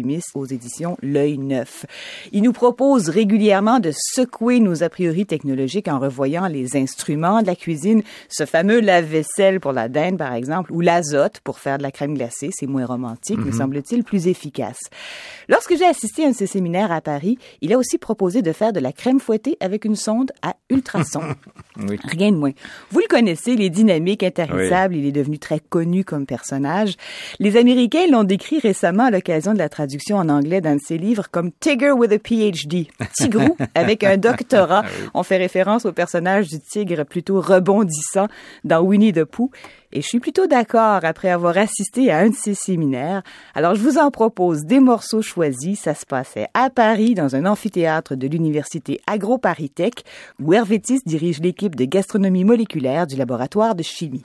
alchimistes aux éditions L'Œil Neuf. Il nous propose régulièrement de secouer nos a priori technologiques en revoyant les instruments de la cuisine, ce fameux lave-vaisselle pour la dinde, par exemple, ou l'azote pour faire de la crème glacée. C'est moins romantique, mais semble-t-il plus efficace. Lorsque j'ai assisté à un de ces séminaires à Paris, il a aussi proposé de faire de la crème fouettée avec une sonde à ultrasons. Oui. Rien de moins. Vous le connaissez, il est dynamique, intarissable, il est devenu très connu comme personnage. Les Américains l'ont décrit récemment à l'occasion de la traduction en anglais d'un de ses livres comme Tigger with a PhD, tigrou avec un doctorat. On fait référence au personnage du tigre plutôt rebondissant dans Winnie the Pooh. Et je suis plutôt d'accord après avoir assisté à un de ces séminaires. Alors, je vous en propose des morceaux choisis. Ça se passait à Paris, dans un amphithéâtre de l'université AgroParisTech, où Hervé Tisse dirige l'équipe de gastronomie moléculaire du laboratoire de chimie.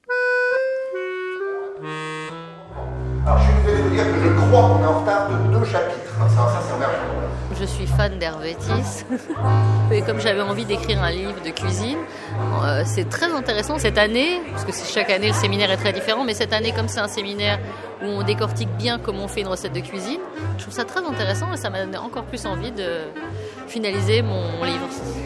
Alors, je suis désolé de vous dire que je crois qu'on est en retard de 2 chapitres. Ça c'est émergent. Je suis fan d'Hervé Tisse. Et comme j'avais envie d'écrire un livre de cuisine, c'est très intéressant cette année, parce que chaque année le séminaire est très différent, mais cette année, comme c'est un séminaire où on décortique bien comment on fait une recette de cuisine, je trouve ça très intéressant et ça m'a donné encore plus envie de finaliser mon livre.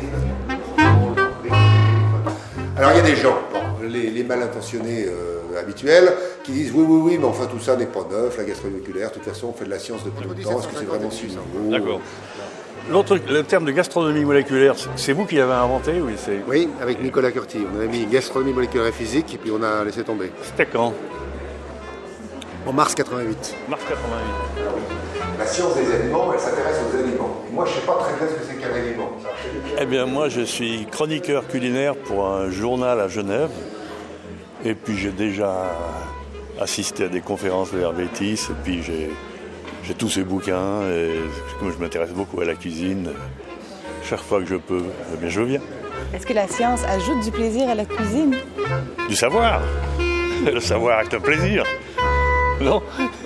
Alors il y a des gens, les mal intentionnés habituels, qui disent oui, mais enfin tout ça n'est pas neuf, la gastronomie moléculaire, de toute façon on fait de la science depuis longtemps, est-ce que c'est vraiment si nouveau? D'accord. Le terme de gastronomie moléculaire, c'est vous qui l'avez inventé? Oui, avec Nicolas Curti. On avait mis gastronomie moléculaire et physique, et puis on a laissé tomber. C'était quand? En mars 88. Mars 88. La science des aliments, elle s'intéresse aux aliments. Et moi, je ne sais pas très bien ce que c'est qu'un aliment. Eh bien, moi, je suis chroniqueur culinaire pour un journal à Genève. Et puis, j'ai déjà assisté à des conférences de Hervé Tisse. Et puis, j'ai tous ses bouquins. Et comme je m'intéresse beaucoup à la cuisine, chaque fois que je peux, eh bien, je viens. Est-ce que la science ajoute du plaisir à la cuisine? Du savoir. Le savoir est un plaisir. Non?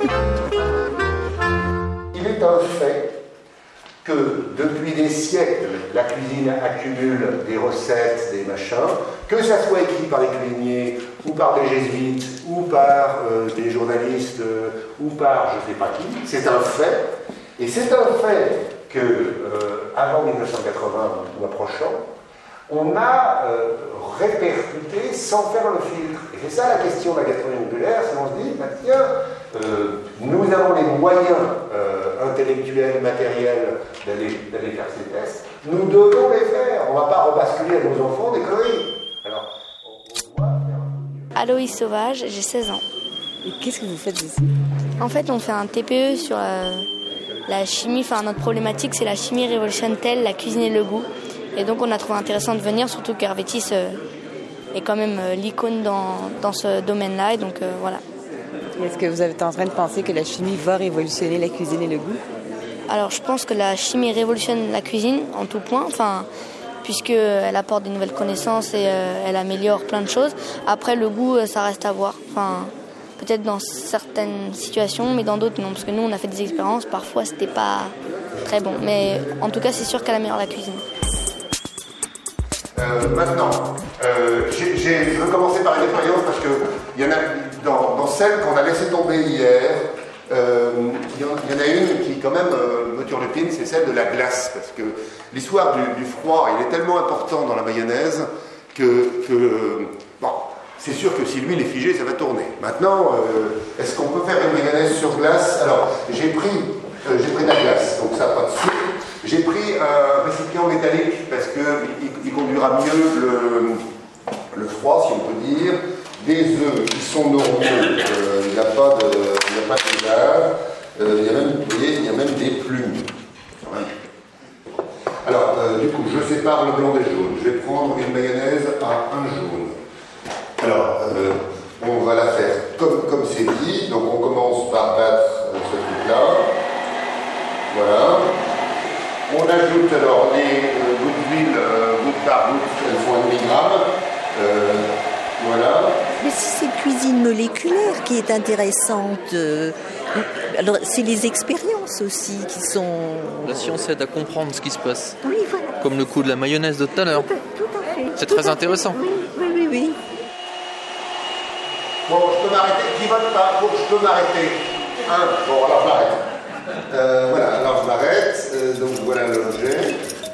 Il est un fait que depuis des siècles, la cuisine accumule des recettes, des machins, que ça soit écrit par les cuisiniers, ou par des jésuites, ou par des journalistes, ou par je ne sais pas qui. C'est un fait. Et c'est un fait que, avant 1980, ou approchant, on a répercuté sans faire le filtre. Et c'est ça la question de la gastronomie moléculaire, c'est on se dit, tiens, nous avons les moyens intellectuels, matériels d'aller faire ces tests, nous devons les faire. On ne va pas rebasculer à nos enfants des conneries. Alors, on doit faire... Aloïs Sauvage, j'ai 16 ans. Et qu'est-ce que vous faites ici? En fait, on fait un TPE sur la chimie. Enfin, notre problématique, c'est la chimie révolutionne-t-elle la cuisine et le goût. Et donc, on a trouvé intéressant de venir, surtout qu'Hervé Tisse est quand même l'icône dans ce domaine-là. Et donc, voilà. Est-ce que vous êtes en train de penser que la chimie va révolutionner la cuisine et le goût? Alors, je pense que la chimie révolutionne la cuisine en tout point, puisqu'elle apporte des nouvelles connaissances et elle améliore plein de choses. Après, le goût, ça reste à voir. Peut-être dans certaines situations, mais dans d'autres, non. Parce que nous, on a fait des expériences, parfois, c'était pas très bon. Mais en tout cas, c'est sûr qu'elle améliore la cuisine. Maintenant, je veux commencer par une expérience parce qu'il y en a dans celles qu'on a laissées tomber hier, il y en a une qui quand même me turlupine, c'est celle de la glace, parce que l'histoire du froid, il est tellement important dans la mayonnaise que bon, c'est sûr que si l'huile est figée, ça va tourner. Maintenant, est-ce qu'on peut faire une mayonnaise sur glace? Alors, j'ai pris de la glace, donc ça n'a pas de sucre. J'ai pris un récipient métallique parce qu'il conduira mieux le froid, si on peut dire. Des œufs qui sont normaux, il n'y a pas de lave. Il y a même des plumes. Alors, du coup, je sépare le blanc des jaunes. Je vais prendre une mayonnaise à un jaune. Alors, on va la faire comme c'est dit. Donc, on commence par battre ce truc-là. Voilà. On ajoute alors les gouttes d'huile, goutte par goutte, elles font 1 demi-gramme. Voilà. Mais si c'est cuisine moléculaire qui est intéressante, alors c'est les expériences aussi qui sont... La science aide à comprendre ce qui se passe. Oui, voilà. Comme le coup de la mayonnaise de tout à l'heure. Tout à fait. C'est très intéressant. Oui. Bon, je peux m'arrêter. Qui vote pas? Je peux m'arrêter. Bon, alors j'arrête. Voilà, alors je m'arrête. Donc voilà l'objet.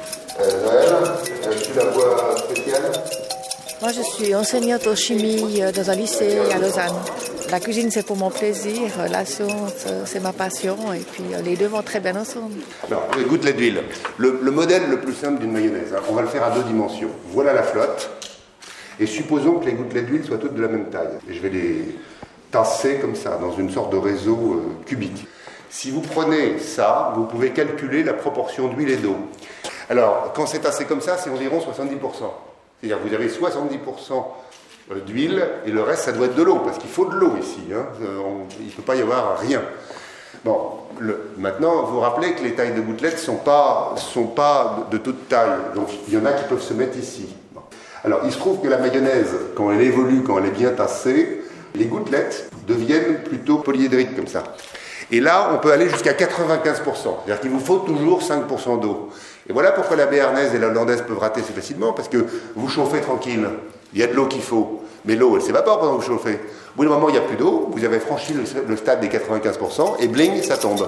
Noël, tu la vois spéciale? Moi, je suis enseignante en chimie dans un lycée à Lausanne. La cuisine, c'est pour mon plaisir. La science, c'est ma passion. Et puis, les deux vont très bien ensemble. Alors, les gouttelettes d'huile. Le modèle le plus simple d'une mayonnaise, hein, on va le faire à 2 dimensions. Voilà la flotte. Et supposons que les gouttelettes d'huile soient toutes de la même taille. Et je vais les tasser comme ça, dans une sorte de réseau cubique. Si vous prenez ça, vous pouvez calculer la proportion d'huile et d'eau. Alors, quand c'est tassé comme ça, c'est environ 70%. C'est-à-dire que vous avez 70% d'huile et le reste, ça doit être de l'eau, parce qu'il faut de l'eau ici. Hein. Il ne peut pas y avoir rien. Bon, maintenant, vous vous rappelez que les tailles de gouttelettes ne sont pas de toute taille. Donc, il y en a qui peuvent se mettre ici. Bon. Alors, il se trouve que la mayonnaise, quand elle évolue, quand elle est bien tassée, les gouttelettes deviennent plutôt polyédriques comme ça. Et là, on peut aller jusqu'à 95%. C'est-à-dire qu'il vous faut toujours 5% d'eau. Et voilà pourquoi la béarnaise et la hollandaise peuvent rater si facilement, parce que vous chauffez tranquille, il y a de l'eau qu'il faut, mais l'eau, elle s'évapore pendant que vous chauffez. Au bout d'un moment, il n'y a plus d'eau, vous avez franchi le stade des 95%, et bling, ça tombe.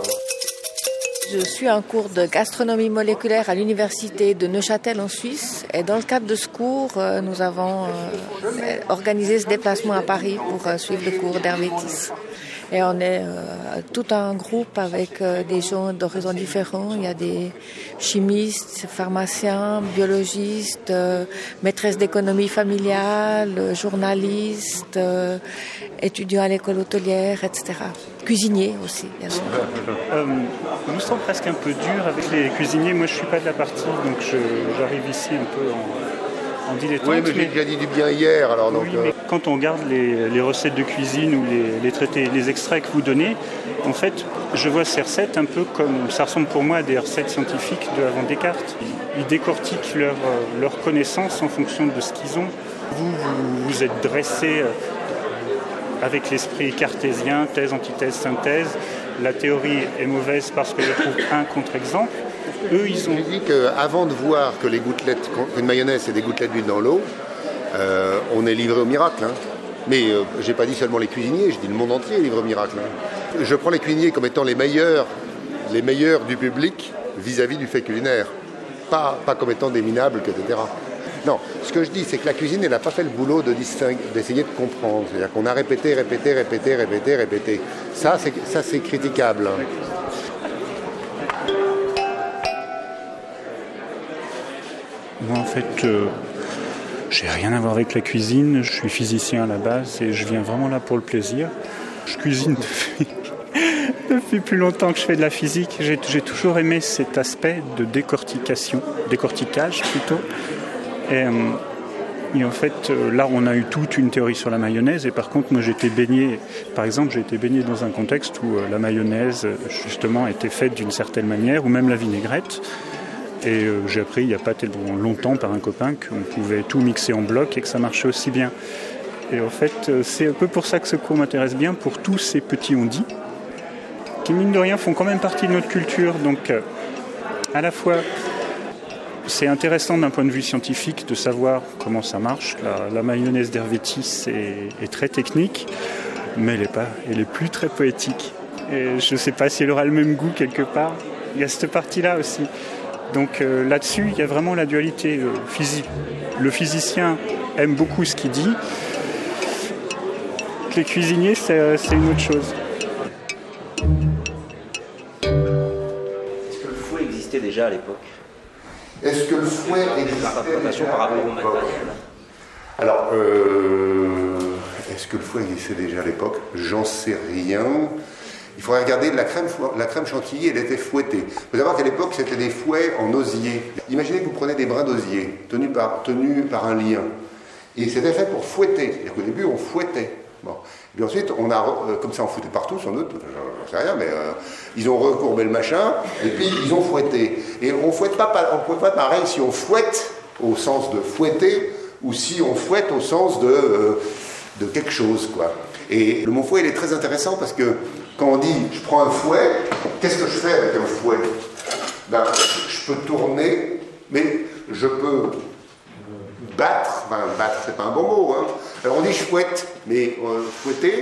Je suis en cours de gastronomie moléculaire à l'université de Neuchâtel en Suisse. Et dans le cadre de ce cours, nous avons organisé ce déplacement à Paris pour suivre le cours d'Hervétis. Et on est tout un groupe avec des gens d'horizons différents. Il y a des chimistes, pharmaciens, biologistes, maîtresses d'économie familiale, journalistes, étudiants à l'école hôtelière, etc. Cuisiniers aussi, bien sûr. Nous sommes presque un peu durs avec les cuisiniers. Moi, je ne suis pas de la partie, donc j'arrive ici un peu en dilettante. Oui, mais j'ai déjà dit du bien hier, alors donc... Oui, mais quand on regarde les recettes de cuisine ou les traités, les extraits que vous donnez, en fait, je vois ces recettes un peu comme... Ça ressemble pour moi à des recettes scientifiques de avant Descartes. Ils décortiquent leur connaissance en fonction de ce qu'ils ont. Vous êtes dressé avec l'esprit cartésien, thèse, antithèse, synthèse. La théorie est mauvaise parce que je trouve un contre-exemple. Eux, ils ont... J'ai dit qu'avant de voir que les gouttelettes, qu'une mayonnaise c'est des gouttelettes d'huile dans l'eau, on est livré au miracle. Hein. Mais j'ai pas dit seulement les cuisiniers, je dis le monde entier est livré au miracle. Hein. Je prends les cuisiniers comme étant les meilleurs du public vis-à-vis du fait culinaire. Pas comme étant des minables, etc. Non, ce que je dis, c'est que la cuisine, elle n'a pas fait le boulot d'essayer de comprendre. C'est-à-dire qu'on a répété. Ça, c'est critiquable. Moi, en fait, j'ai rien à voir avec la cuisine. Je suis physicien à la base et je viens vraiment là pour le plaisir. Je cuisine depuis plus longtemps que je fais de la physique. J'ai toujours aimé cet aspect de décortiquage plutôt. Et en fait, là, on a eu toute une théorie sur la mayonnaise. Et par contre, moi, j'ai été baigné dans un contexte où la mayonnaise, justement, était faite d'une certaine manière, ou même la vinaigrette. Et j'ai appris il n'y a pas tellement longtemps par un copain qu'on pouvait tout mixer en bloc et que ça marchait aussi bien. Et en fait, c'est un peu pour ça que ce cours m'intéresse bien, pour tous ces petits on-dit, qui, mine de rien, font quand même partie de notre culture. Donc, à la fois... C'est intéressant d'un point de vue scientifique de savoir comment ça marche. La mayonnaise d'Hervétis est très technique, mais elle est plus très poétique. Et je ne sais pas si elle aura le même goût quelque part. Il y a cette partie-là aussi. Donc là-dessus, il y a vraiment la dualité physique. Le physicien aime beaucoup ce qu'il dit. Les cuisiniers, c'est une autre chose. Est-ce que le fouet existait déjà à l'époque ? Est-ce que le fouet existait par rapport au matériel ? Alors, est-ce que le fouet existait déjà à l'époque ? J'en sais rien. Il faudrait regarder la crème chantilly, elle était fouettée. Il faut savoir qu'à l'époque, c'était des fouets en osier. Imaginez que vous prenez des brins d'osier, tenus par un lien. Et c'était fait pour fouetter. C'est-à-dire qu'au début, on fouettait. Bon. Et puis ensuite, on a, comme ça, on fouettait partout, sans doute, j'en sais rien, mais ils ont recourbé le machin, et puis ils ont fouetté. Et on ne fouette pas pareil si on fouette au sens de fouetter, ou si on fouette au sens de quelque chose, quoi. Et le mot fouet, il est très intéressant parce que quand on dit je prends un fouet, qu'est-ce que je fais avec un fouet ? Ben, je peux tourner, mais je peux battre, c'est pas un bon mot, hein. Alors on dit je fouette, mais fouetter,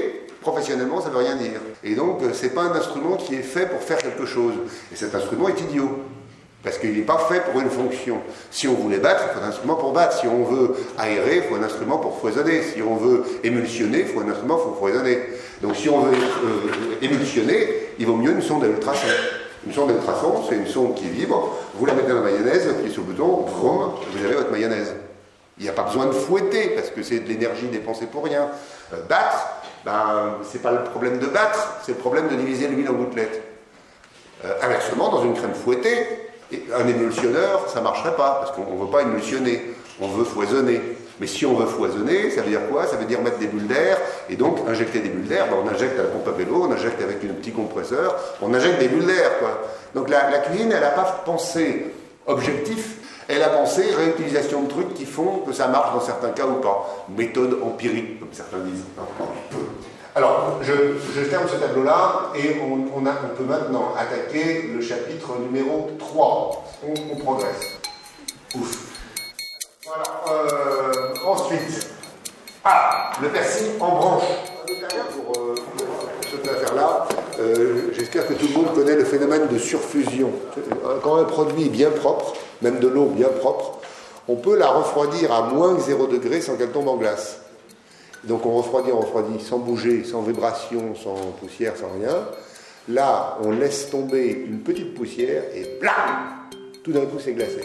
Professionnellement, ça ne veut rien dire. Et donc, c'est pas un instrument qui est fait pour faire quelque chose. Et cet instrument est idiot. Parce qu'il n'est pas fait pour une fonction. Si on voulait battre, il faut un instrument pour battre. Si on veut aérer, il faut un instrument pour foisonner. Si on veut émulsionner, il faut un instrument pour foisonner. Donc si on veut émulsionner, il vaut mieux une sonde à ultrasons. Une sonde à ultrasons, c'est une sonde qui vibre. Vous la mettez dans la mayonnaise, vous appuyez sur le bouton, vroom, vous avez votre mayonnaise. Il n'y a pas besoin de fouetter, parce que c'est de l'énergie dépensée pour rien. Battre, c'est pas le problème de battre, c'est le problème de diviser l'huile en gouttelettes. Inversement, dans une crème fouettée, un émulsionneur, ça ne marcherait pas, parce qu'on ne veut pas émulsionner, on veut foisonner. Mais si on veut foisonner, ça veut dire quoi? Ça veut dire mettre des bulles d'air, et donc injecter des bulles d'air. On injecte à la pompe à vélo, on injecte avec un petit compresseur, on injecte des bulles d'air, quoi. Donc la cuisine, elle n'a pas pensé objectif, elle a pensé réutilisation de trucs qui font que ça marche dans certains cas ou pas. Méthode empirique, comme certains disent. Alors, je ferme ce tableau-là et on peut maintenant attaquer le chapitre numéro 3. On progresse. Ouf. Voilà. Ensuite, le persil en branche. Pour cette affaire-là, j'espère que tout le monde connaît le phénomène de surfusion. Quand un produit est bien propre, même de l'eau bien propre, on peut la refroidir à moins 0 degré sans qu'elle tombe en glace. Donc on refroidit sans bouger, sans vibration, sans poussière, sans rien. Là, on laisse tomber une petite poussière et blam, tout d'un coup c'est glacé.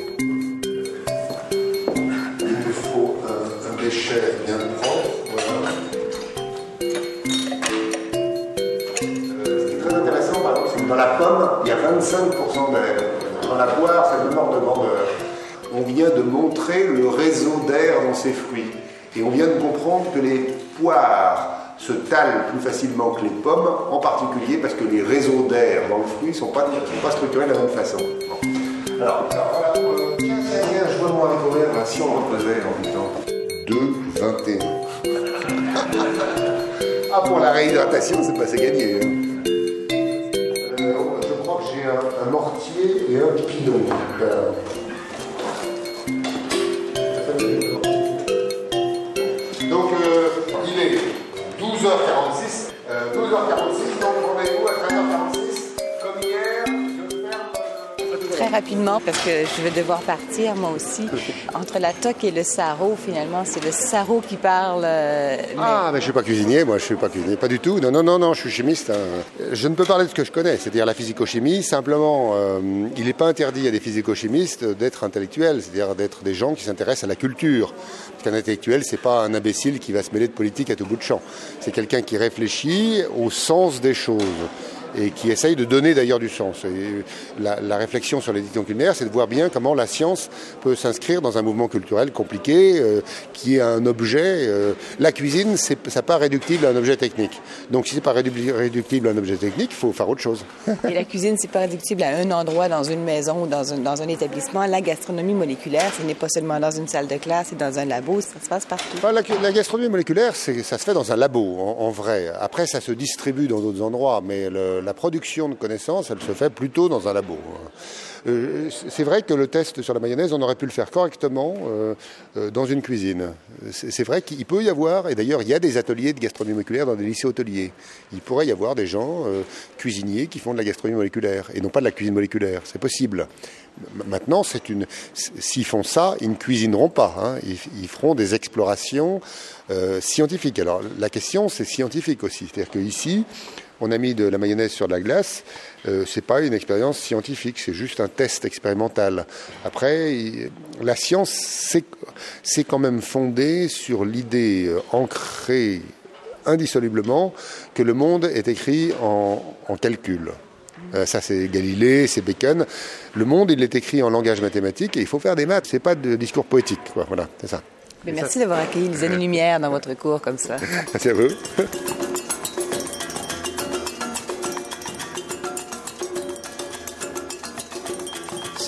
Il nous faut un déchet bien propre. Voilà. Ce qui est très intéressant, par exemple, c'est que dans la pomme, il y a 25% d'air. Dans la poire, c'est de l'ordre de grandeur. On vient de montrer le réseau d'air dans ces fruits. Et on vient de comprendre que les poires se talent plus facilement que les pommes, en particulier parce que les réseaux d'air dans le fruit ne sont pas structurés de la même façon. Alors voilà, tiens, jouez-moi un courrier, si on reposait en même temps. 2,21. Pour la réhydratation, c'est gagné. Je crois que j'ai un mortier et un pilon. Donc, il est 12h46, donc rendez-vous à 13h46, comme hier, Très rapidement, parce que je vais devoir partir, moi aussi. Entre la toque et le sarraud, finalement, c'est le sarraud qui parle. Mais je suis pas cuisinier, moi, je suis pas cuisinier, pas du tout. Non, je suis chimiste. Je ne peux parler de ce que je connais, c'est-à-dire la physico-chimie. Simplement, il n'est pas interdit à des physico-chimistes d'être intellectuels, c'est-à-dire d'être des gens qui s'intéressent à la culture. Parce qu'un intellectuel, c'est pas un imbécile qui va se mêler de politique à tout bout de champ. C'est quelqu'un qui réfléchit au sens des choses et qui essaye de donner d'ailleurs du sens. Et la réflexion sur l'édition culinaire, c'est de voir bien comment la science peut s'inscrire dans un mouvement culturel compliqué, qui est un objet. La cuisine, ça pas réductible à un objet technique. Donc si c'est pas réductible à un objet technique, il faut faire autre chose. Et la cuisine, c'est pas réductible à un endroit, dans une maison ou dans un établissement. La gastronomie moléculaire, ce n'est pas seulement dans une salle de classe et dans un labo, ça se passe partout. La gastronomie moléculaire, ça se fait dans un labo, en vrai. Après, ça se distribue dans d'autres endroits, mais la production de connaissances, elle se fait plutôt dans un labo. C'est vrai que le test sur la mayonnaise, on aurait pu le faire correctement dans une cuisine. C'est vrai qu'il peut y avoir, et d'ailleurs il y a des ateliers de gastronomie moléculaire dans des lycées hôteliers. Il pourrait y avoir des gens cuisiniers qui font de la gastronomie moléculaire et non pas de la cuisine moléculaire. C'est possible. Maintenant, s'ils font ça, ils ne cuisineront pas. Hein. Ils feront des explorations scientifiques. Alors la question, c'est scientifique aussi. C'est-à-dire qu'ici, on a mis de la mayonnaise sur de la glace, c'est pas une expérience scientifique, c'est juste un test expérimental. Après, la science, c'est quand même fondé sur l'idée ancrée indissolublement que le monde est écrit en calcul. Ça, c'est Galilée, c'est Bacon. Le monde, il est écrit en langage mathématique et il faut faire des maths. C'est pas de discours poétique, quoi. Voilà, c'est ça. Mais merci d'avoir accueilli les années-lumière dans votre cours comme ça. Merci à vous.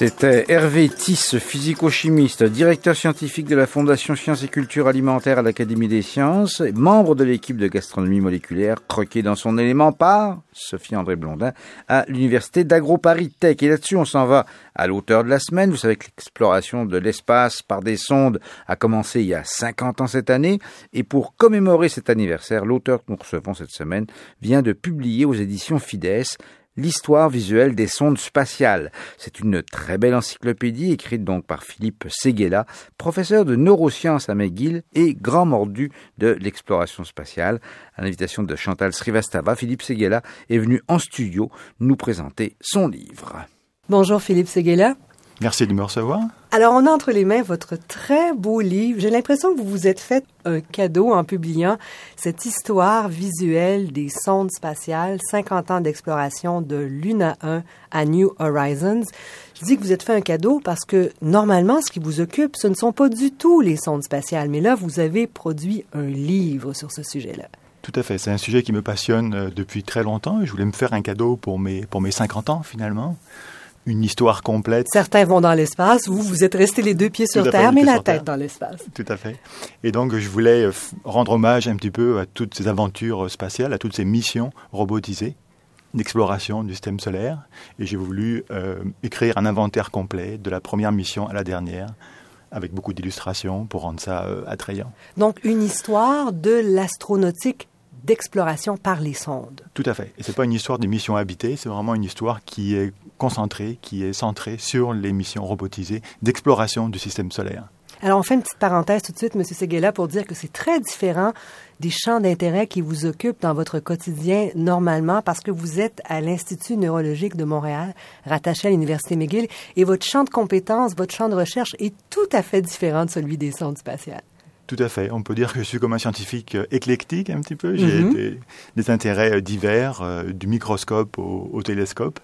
C'était Hervé Tisse, physico-chimiste, directeur scientifique de la Fondation Sciences et Culture Alimentaire à l'Académie des Sciences, et membre de l'équipe de gastronomie moléculaire, croqué dans son élément par Sophie-André Blondin à l'Université d'Agro-Paris Tech. Et là-dessus, on s'en va à l'auteur de la semaine. Vous savez que l'exploration de l'espace par des sondes a commencé il y a 50 ans cette année. Et pour commémorer cet anniversaire, l'auteur que nous recevons cette semaine vient de publier aux éditions Fides l'histoire visuelle des sondes spatiales. C'est une très belle encyclopédie écrite donc par Philippe Séguéla, professeur de neurosciences à McGill et grand mordu de l'exploration spatiale. À l'invitation de Chantal Srivastava, Philippe Séguéla est venu en studio nous présenter son livre. Bonjour Philippe Séguéla. Merci de me recevoir. Alors, on a entre les mains votre très beau livre. J'ai l'impression que vous vous êtes fait un cadeau en publiant cette histoire visuelle des sondes spatiales, 50 ans d'exploration de Luna 1 à New Horizons. Je dis que vous êtes fait un cadeau parce que, normalement, ce qui vous occupe, ce ne sont pas du tout les sondes spatiales. Mais là, vous avez produit un livre sur ce sujet-là. Tout à fait. C'est un sujet qui me passionne depuis très longtemps. Je voulais me faire un cadeau pour mes 50 ans, finalement. Une histoire complète. Certains vont dans l'espace, vous êtes restés les deux pieds sur Terre, mais la tête dans l'espace. Tout à fait. Et donc, je voulais rendre hommage un petit peu à toutes ces aventures spatiales, à toutes ces missions robotisées d'exploration du système solaire. Et j'ai voulu écrire un inventaire complet de la première mission à la dernière, avec beaucoup d'illustrations pour rendre ça attrayant. Donc, une histoire de l'astronautique d'exploration par les sondes. Tout à fait. Et c'est pas une histoire des missions habitées, c'est vraiment une histoire qui est concentrée, qui est centrée sur les missions robotisées d'exploration du système solaire. Alors, on fait une petite parenthèse tout de suite, M. Séguéla, pour dire que c'est très différent des champs d'intérêt qui vous occupent dans votre quotidien normalement, parce que vous êtes à l'Institut neurologique de Montréal, rattaché à l'Université McGill, et votre champ de compétences, votre champ de recherche est tout à fait différent de celui des sondes spatiales. Tout à fait. On peut dire que je suis comme un scientifique éclectique un petit peu. J'ai des intérêts divers, du microscope au télescope.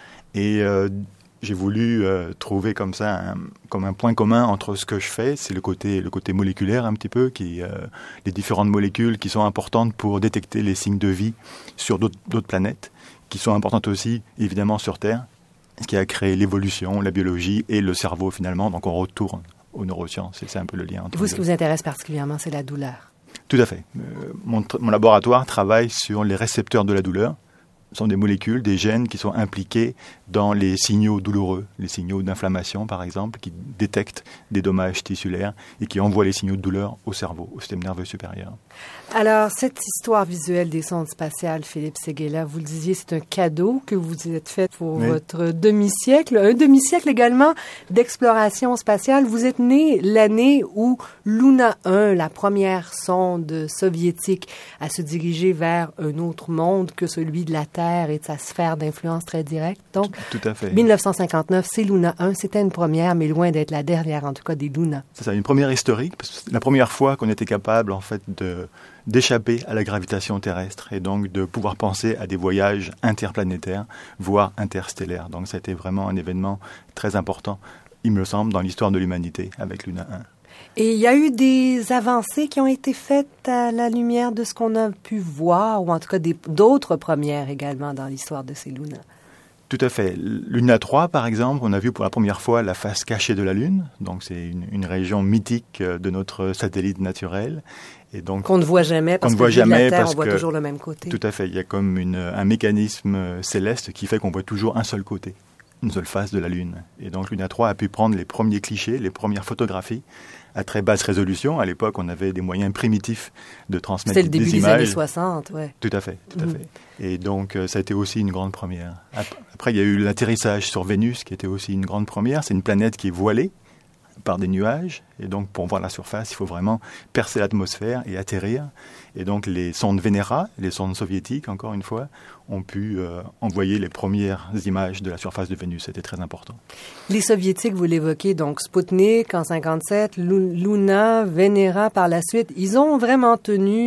Et j'ai voulu trouver comme ça comme un point commun entre ce que je fais, c'est le côté moléculaire un petit peu, les différentes molécules qui sont importantes pour détecter les signes de vie sur d'autres planètes, qui sont importantes aussi évidemment sur Terre, ce qui a créé l'évolution, la biologie et le cerveau finalement. Donc on retourne aux neurosciences, et c'est un peu le lien entre vous. Ce qui vous intéresse particulièrement, c'est la douleur. Tout à fait. Mon laboratoire travaille sur les récepteurs de la douleur. Ce sont des molécules, des gènes qui sont impliqués dans les signaux douloureux, les signaux d'inflammation par exemple, qui détectent des dommages tissulaires et qui envoient les signaux de douleur au cerveau, au système nerveux supérieur. Alors, cette histoire visuelle des sondes spatiales, Philippe Séguéla, vous le disiez, c'est un cadeau que vous êtes fait pour votre demi-siècle. Un demi-siècle également d'exploration spatiale. Vous êtes né l'année où Luna 1, la première sonde soviétique, a se dirigé vers un autre monde que celui de la Terre et de sa sphère d'influence très directe. Donc, tout à fait. 1959, c'est Luna 1. C'était une première, mais loin d'être la dernière, en tout cas, des Luna. C'est ça, une première historique, parce que c'est la première fois qu'on était capable, en fait, d'échapper à la gravitation terrestre et donc de pouvoir penser à des voyages interplanétaires, voire interstellaires. Donc, ça a été vraiment un événement très important, il me semble, dans l'histoire de l'humanité avec Luna 1. Et il y a eu des avancées qui ont été faites à la lumière de ce qu'on a pu voir, ou en tout cas d'autres premières également dans l'histoire de ces Luna. Tout à fait. Luna 3, par exemple, on a vu pour la première fois la face cachée de la Lune. Donc, c'est une région mythique de notre satellite naturel. Et donc, qu'on ne voit jamais parce que la Terre, on voit toujours le même côté. Tout à fait. Il y a comme un mécanisme céleste qui fait qu'on voit toujours un seul côté, une seule face de la Lune. Et donc, Luna 3 a pu prendre les premiers clichés, les premières photographies à très basse résolution. À l'époque, on avait des moyens primitifs de transmettre des images. C'est le début des années 60, oui. Tout à fait, tout à fait. Et donc, ça a été aussi une grande première. Après, il y a eu l'atterrissage sur Vénus, qui était aussi une grande première. C'est une planète qui est voilée par des nuages. Et donc, pour voir la surface, il faut vraiment percer l'atmosphère et atterrir. Et donc, les sondes Venera, les sondes soviétiques, encore une fois, ont pu envoyer les premières images de la surface de Vénus. C'était très important. Les soviétiques, vous l'évoquez, donc Sputnik en 57, Luna, Venera par la suite, ils ont vraiment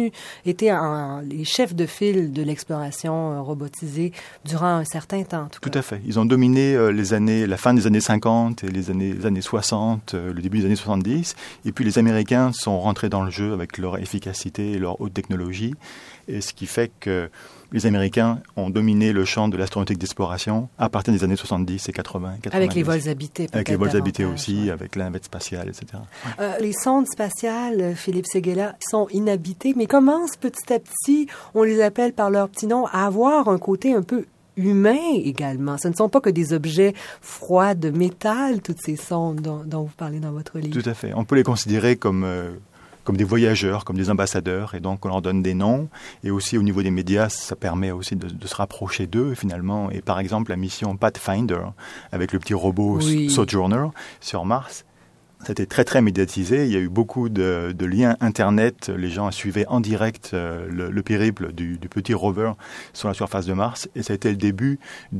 été les chefs de file de l'exploration robotisée durant un certain temps. Tout à fait. Ils ont dominé la fin des années 50 et les années 60, le début des années 70. 70. Et puis les Américains sont rentrés dans le jeu avec leur efficacité et leur haute technologie. Et ce qui fait que les Américains ont dominé le champ de l'astronautique d'exploration à partir des années 70 et 80. Avec les vols habités, peut-être. Avec les vols habités aussi, avec la navette spatiale, etc. Les sondes spatiales, Philippe Séguéla, sont inhabitées, mais commencent petit à petit, on les appelle par leur petit nom, à avoir un côté un peu humain également. Ce ne sont pas que des objets froids de métal, toutes ces sondes dont vous parlez dans votre livre. Tout à fait. On peut les considérer comme des voyageurs, comme des ambassadeurs, et donc on leur donne des noms. Et aussi au niveau des médias, ça permet aussi de se rapprocher d'eux finalement. Et par exemple, la mission Pathfinder, avec le petit robot Sojourner sur Mars, c'était très très médiatisé. Il y a eu beaucoup de liens Internet. Les gens suivaient en direct le périple du petit rover sur la surface de Mars. Et ça a été le début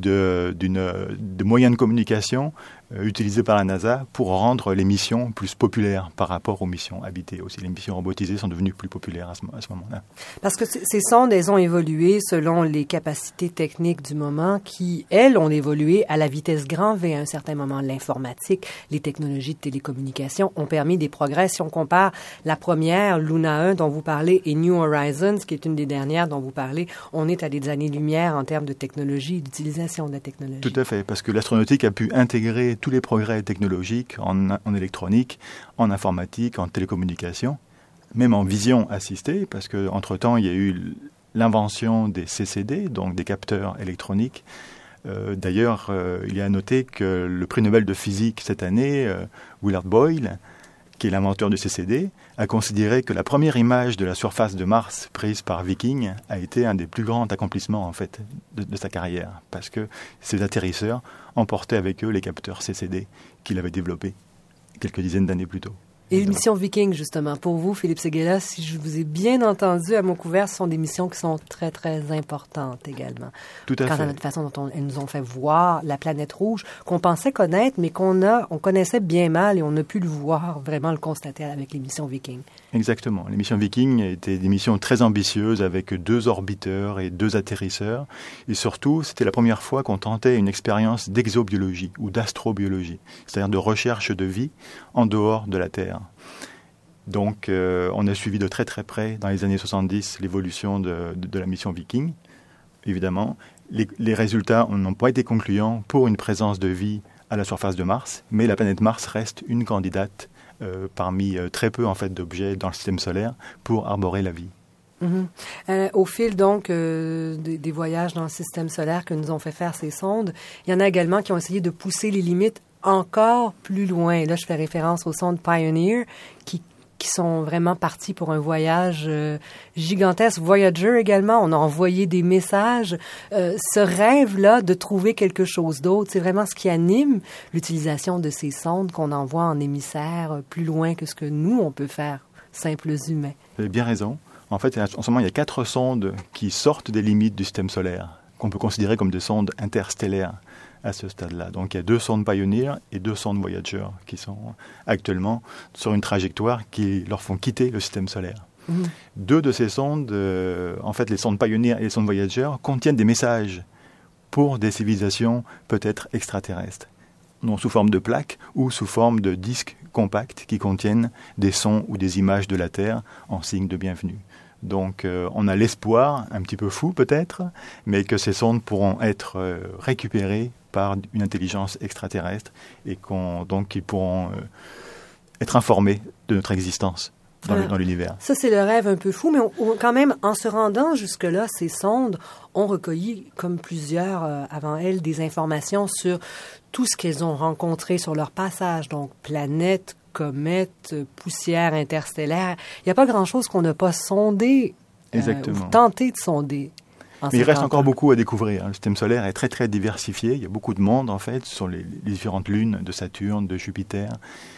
de moyens de communication utilisés par la NASA pour rendre les missions plus populaires par rapport aux missions habitées. Aussi, les missions robotisées sont devenues plus populaires à ce moment-là. Parce que ces sondes, elles ont évolué selon les capacités techniques du moment qui, elles, ont évolué à la vitesse grand V à un certain moment. L'informatique, les technologies de télécommunication ont permis des progrès. Si on compare la première, Luna 1, dont vous parlez, et New Horizons, qui est une des dernières dont vous parlez, on est à des années-lumière en termes de technologie et d'utilisation de la technologie. Tout à fait, parce que l'astronautique a pu intégrer tous les progrès technologiques en électronique, en informatique, en télécommunication, même en vision assistée, parce qu'entre-temps, il y a eu l'invention des CCD, donc des capteurs électroniques. D'ailleurs, il y a à noter que le prix Nobel de physique cette année, Willard Boyle, qui est l'inventeur du CCD, a considéré que la première image de la surface de Mars prise par Viking a été un des plus grands accomplissements en fait de sa carrière, parce que ces atterrisseurs emportaient avec eux les capteurs CCD qu'il avait développés quelques dizaines d'années plus tôt. Et les missions Viking, justement, pour vous, Philippe Séguéla, si je vous ai bien entendu à mon couvert, ce sont des missions qui sont très, très importantes également. Tout à fait. Quant à notre façon dont elles nous ont fait voir la planète rouge, qu'on pensait connaître, mais on connaissait bien mal et on a pu le voir, vraiment le constater avec les missions Viking. Exactement. Les missions Viking étaient des missions très ambitieuses avec 2 orbiteurs et 2 atterrisseurs. Et surtout, c'était la première fois qu'on tentait une expérience d'exobiologie ou d'astrobiologie, c'est-à-dire de recherche de vie en dehors de la Terre. Donc, on a suivi de très très près, dans les années 70, l'évolution de la mission Viking. Évidemment, les résultats n'ont pas été concluants pour une présence de vie à la surface de Mars, mais la planète Mars reste une candidate parmi très peu en fait, d'objets dans le système solaire pour arborer la vie. Au fil donc des voyages dans le système solaire que nous ont fait faire ces sondes, il y en a également qui ont essayé de pousser les limites encore plus loin. Là, je fais référence aux sondes Pioneer qui sont vraiment partis pour un voyage gigantesque. Voyager également, on a envoyé des messages. Ce rêve-là de trouver quelque chose d'autre, c'est vraiment ce qui anime l'utilisation de ces sondes qu'on envoie en émissaire plus loin que ce que nous, on peut faire, simples humains. Vous avez bien raison. En fait, en ce moment, il y a 4 sondes qui sortent des limites du système solaire, qu'on peut considérer comme des sondes interstellaires à ce stade-là. Donc, il y a 2 sondes Pioneer et 2 sondes Voyager qui sont actuellement sur une trajectoire qui leur font quitter le système solaire. 2 de ces sondes, en fait, les sondes Pioneer et les sondes Voyager, contiennent des messages pour des civilisations peut-être extraterrestres, non sous forme de plaques ou sous forme de disques compacts qui contiennent des sons ou des images de la Terre en signe de bienvenue. Donc, on a l'espoir, un petit peu fou peut-être, mais que ces sondes pourront être récupérées par une intelligence extraterrestre et qu'ils pourront être informés de notre existence dans l'univers. Ça, c'est le rêve un peu fou, mais quand même, en se rendant jusque-là, ces sondes ont recueilli, comme plusieurs avant elles, des informations sur tout ce qu'elles ont rencontré sur leur passage, donc planètes, comètes, poussière interstellaire. Il n'y a pas grand-chose qu'on n'a pas sondé ou tenté de sonder. Mais il reste encore beaucoup à découvrir. Le système solaire est très très diversifié. Il y a beaucoup de monde en fait sur les différentes lunes de Saturne, de Jupiter.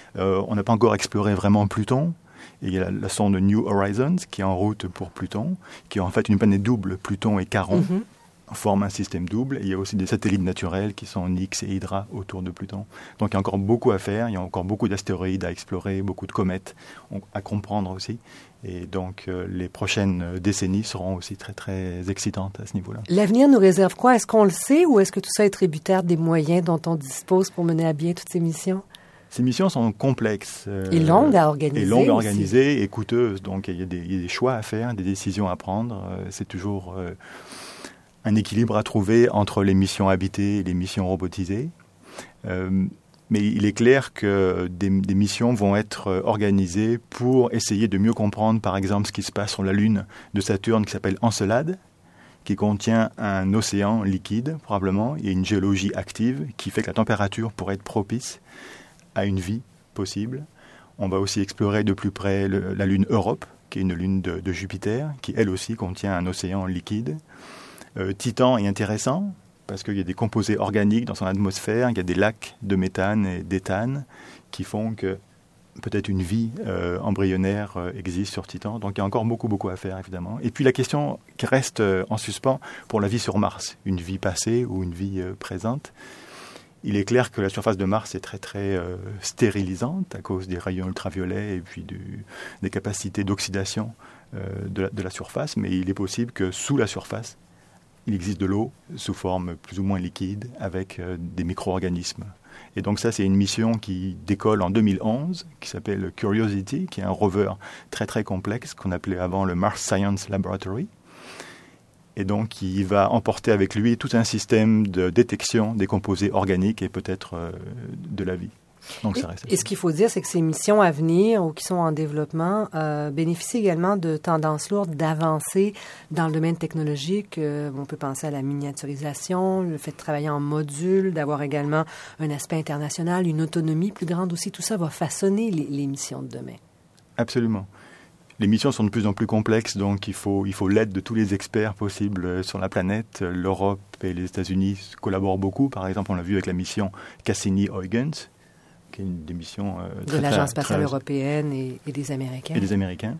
On n'a pas encore exploré vraiment Pluton. Et il y a la sonde New Horizons qui est en route pour Pluton, qui est en fait une planète double. Pluton et Charon forment un système double. Et il y a aussi des satellites naturels qui sont Nix et Hydra autour de Pluton. Donc il y a encore beaucoup à faire. Il y a encore beaucoup d'astéroïdes à explorer, beaucoup de comètes à comprendre aussi. Et donc, les prochaines décennies seront aussi très, très excitantes à ce niveau-là. L'avenir nous réserve quoi? Est-ce qu'on le sait ou est-ce que tout ça est tributaire des moyens dont on dispose pour mener à bien toutes ces missions? Ces missions sont complexes. Et longues à organiser. Et coûteuses. Donc, il y a des choix à faire, des décisions à prendre. C'est toujours un équilibre à trouver entre les missions habitées et les missions robotisées. Mais il est clair que des missions vont être organisées pour essayer de mieux comprendre, par exemple, ce qui se passe sur la Lune de Saturne qui s'appelle Encelade, qui contient un océan liquide, probablement, et une géologie active qui fait que la température pourrait être propice à une vie possible. On va aussi explorer de plus près la lune Europe, qui est une lune de Jupiter, qui elle aussi contient un océan liquide. Titan est intéressant parce qu'il y a des composés organiques dans son atmosphère, il y a des lacs de méthane et d'éthane qui font que peut-être une vie embryonnaire existe sur Titan. Donc il y a encore beaucoup à faire, évidemment. Et puis la question qui reste en suspens pour la vie sur Mars, une vie passée ou une vie présente. Il est clair que la surface de Mars est très stérilisante à cause des rayons ultraviolets et puis des capacités d'oxydation de la surface, mais il est possible que sous la surface, il existe de l'eau sous forme plus ou moins liquide avec des micro-organismes. Et donc ça, c'est une mission qui décolle en 2011, qui s'appelle Curiosity, qui est un rover très complexe qu'on appelait avant le Mars Science Laboratory. Et donc, il va emporter avec lui tout un système de détection des composés organiques et peut-être de la vie. Donc, ça reste. Et ce qu'il faut dire, c'est que ces missions à venir ou qui sont en développement bénéficient également de tendances lourdes d'avancées dans le domaine technologique. On peut penser à la miniaturisation, le fait de travailler en module, d'avoir également un aspect international, une autonomie plus grande aussi. Tout ça va façonner les missions de demain. Absolument. Les missions sont de plus en plus complexes, donc il faut l'aide de tous les experts possibles sur la planète. L'Europe et les États-Unis collaborent beaucoup. Par exemple, on l'a vu avec la mission Cassini-Huygens, qui est une des missions de l'Agence spatiale européenne et des Américains. Et des Américains.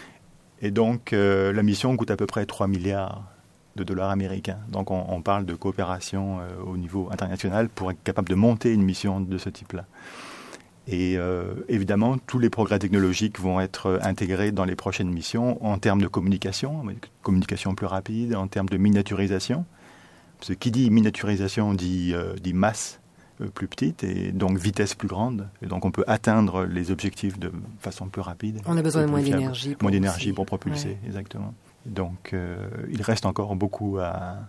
Et donc, la mission coûte à peu près 3 milliards de dollars américains. Donc, on parle de coopération au niveau international pour être capable de monter une mission de ce type-là. Et évidemment, tous les progrès technologiques vont être intégrés dans les prochaines missions en termes de communication plus rapide, en termes de miniaturisation. Parce que qui dit miniaturisation dit masse plus petite et donc vitesse plus grande. Et donc on peut atteindre les objectifs de façon plus rapide. On a besoin de moins d'énergie. Moins d'énergie pour propulser, exactement. Donc il reste encore beaucoup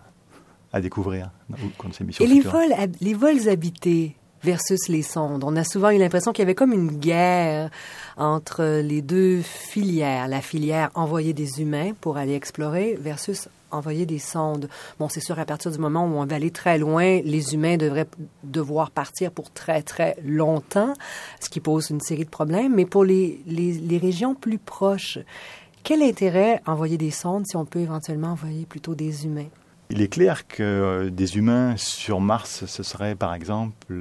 à découvrir dans ces missions futures. Et les vols habités versus les sondes. On a souvent eu l'impression qu'il y avait comme une guerre entre les deux filières. La filière envoyer des humains pour aller explorer versus envoyer des sondes. Bon, c'est sûr, à partir du moment où on va aller très loin, les humains devraient devoir partir pour très longtemps, ce qui pose une série de problèmes. Mais pour les régions plus proches, quel intérêt envoyer des sondes si on peut éventuellement envoyer plutôt des humains? Il est clair que des humains sur Mars, ce serait par exemple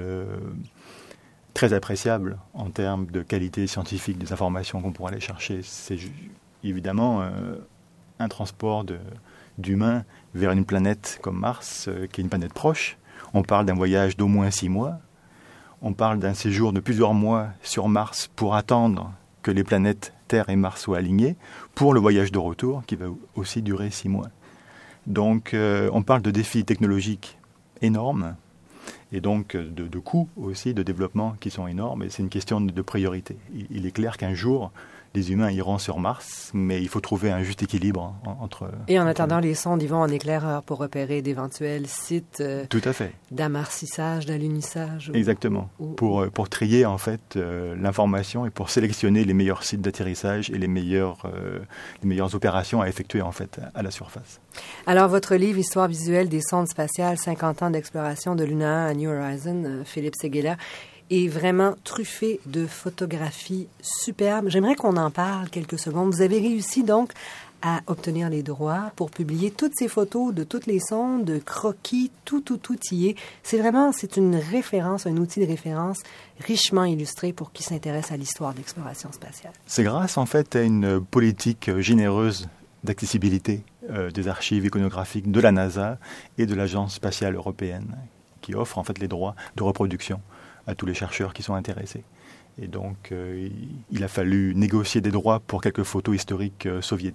très appréciable en termes de qualité scientifique des informations qu'on pourrait aller chercher. C'est évidemment un transport d'humains vers une planète comme Mars, qui est une planète proche. On parle d'un voyage d'au moins 6 mois. On parle d'un séjour de plusieurs mois sur Mars pour attendre que les planètes Terre et Mars soient alignées, pour le voyage de retour qui va aussi durer 6 mois. Donc, on parle de défis technologiques énormes et donc de coûts aussi de développement qui sont énormes. Et c'est une question de priorité. Il est clair qu'un jour, les humains iront sur Mars, mais il faut trouver un juste équilibre entre... Et en attendant, les sondes, ils vont en éclaireur pour repérer d'éventuels sites tout à fait. D'amarcissage, d'alunissage. Exactement. Pour trier, en fait, l'information et pour sélectionner les meilleurs sites d'atterrissage et les meilleures opérations à effectuer, en fait, à la surface. Alors, votre livre « Histoire visuelle des sondes spatiales, 50 ans d'exploration de Luna à New Horizon », Philippe Séguéla, est vraiment truffé de photographies superbes. J'aimerais qu'on en parle quelques secondes. Vous avez réussi donc à obtenir les droits pour publier toutes ces photos de toutes les sondes, de croquis, tout y est. C'est une référence, un outil de référence richement illustré pour qui s'intéresse à l'histoire de l'exploration spatiale. C'est grâce en fait à une politique généreuse d'accessibilité des archives iconographiques de la NASA et de l'Agence spatiale européenne qui offre en fait les droits de reproduction à tous les chercheurs qui sont intéressés. Et donc, il a fallu négocier des droits pour quelques photos historiques soviétiques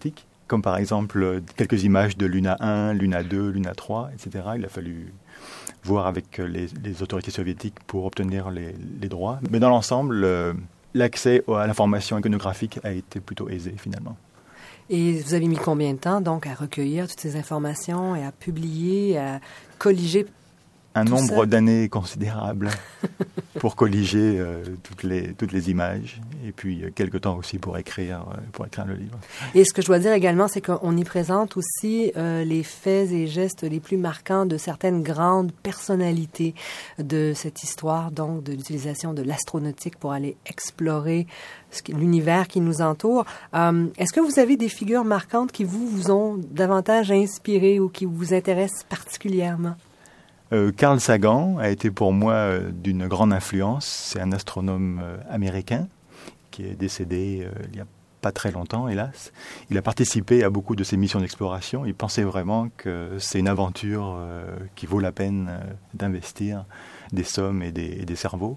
comme par exemple quelques images de Luna 1, Luna 2, Luna 3, etc. Il a fallu voir avec les autorités soviétiques pour obtenir les droits. Mais dans l'ensemble, l'accès à l'information iconographique a été plutôt aisé finalement. Et vous avez mis combien de temps donc à recueillir toutes ces informations et à publier, à colliger un nombre d'années considérable pour colliger toutes les images et puis quelques temps aussi pour écrire le livre. Et ce que je dois dire également, c'est qu'on y présente aussi les faits et gestes les plus marquants de certaines grandes personnalités de cette histoire, donc de l'utilisation de l'astronautique pour aller explorer l'univers qui nous entoure. Est-ce que vous avez des figures marquantes qui vous ont davantage inspiré ou qui vous intéressent particulièrement? Carl Sagan a été pour moi d'une grande influence. C'est un astronome américain qui est décédé il n'y a pas très longtemps, hélas. Il a participé à beaucoup de ces missions d'exploration. Il pensait vraiment que c'est une aventure qui vaut la peine d'investir des sommes et des cerveaux.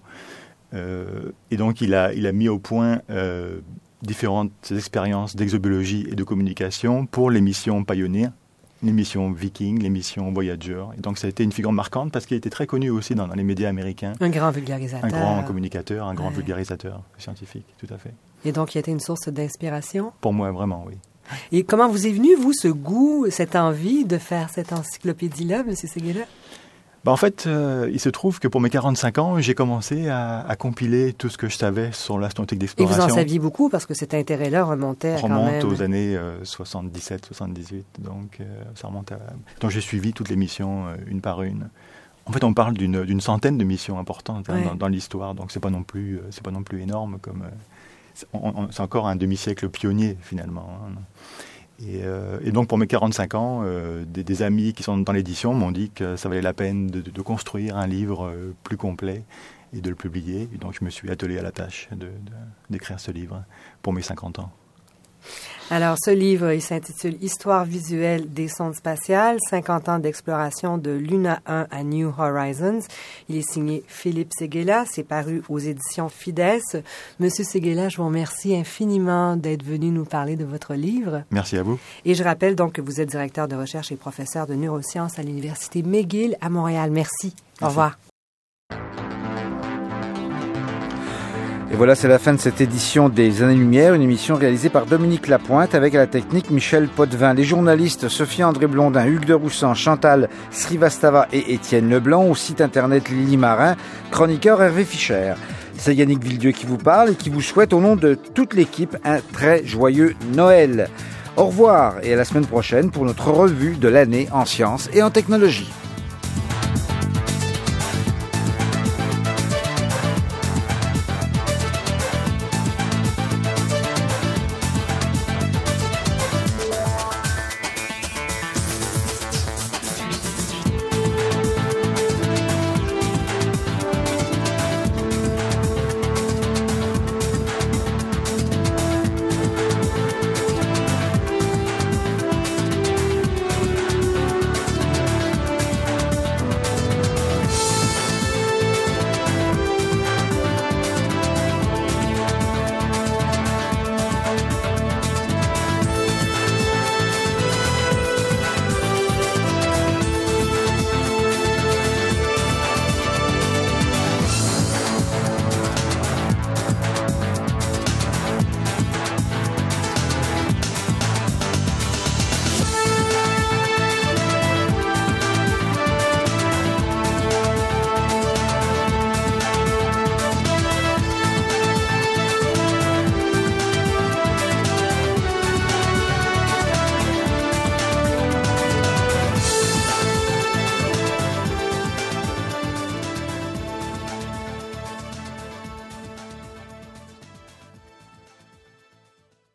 Et donc il a mis au point différentes expériences d'exobiologie et de communication pour les missions Pioneer, les missions Viking, les missions Voyager. Et donc ça a été une figure marquante parce qu'il était très connu aussi dans les médias américains. Un grand vulgarisateur. Un grand communicateur, un grand vulgarisateur scientifique, tout à fait. Et donc il a été une source d'inspiration? Pour moi, vraiment, oui. Et comment vous est venu, vous, ce goût, cette envie de faire cette encyclopédie-là, M. Séguéla? En fait, il se trouve que pour mes 45 ans, j'ai commencé à compiler tout ce que je savais sur l'astronautique d'exploration. Et vous en saviez beaucoup parce que cet intérêt-là remonte aux années 77, 78. Donc, ça remonte à... Donc, j'ai suivi toutes les missions une par une. En fait, on parle d'une centaine de missions importantes dans l'histoire. Donc, c'est pas non plus énorme comme... c'est encore un demi-siècle pionnier, finalement. Et donc, pour mes 45 ans, des amis qui sont dans l'édition m'ont dit que ça valait la peine de construire un livre plus complet et de le publier. Et donc, je me suis attelé à la tâche d'écrire ce livre pour mes 50 ans. Alors, ce livre, il s'intitule « Histoire visuelle des sondes spatiales, 50 ans d'exploration de Luna 1 à New Horizons ». Il est signé Philippe Séguéla. C'est paru aux éditions Fides. Monsieur Séguéla, je vous remercie infiniment d'être venu nous parler de votre livre. Merci à vous. Et je rappelle donc que vous êtes directeur de recherche et professeur de neurosciences à l'Université McGill à Montréal. Merci. Au revoir. Et voilà, c'est la fin de cette édition des Années-Lumière, une émission réalisée par Dominique Lapointe avec à la technique Michel Potvin. Les journalistes Sophie-André Blondin, Hugues de Roussan, Chantal Srivastava et Étienne Leblanc, au site internet Lily Marin, chroniqueur Hervé Fischer. C'est Yannick Villedieu qui vous parle et qui vous souhaite au nom de toute l'équipe un très joyeux Noël. Au revoir et à la semaine prochaine pour notre revue de l'année en sciences et en technologie.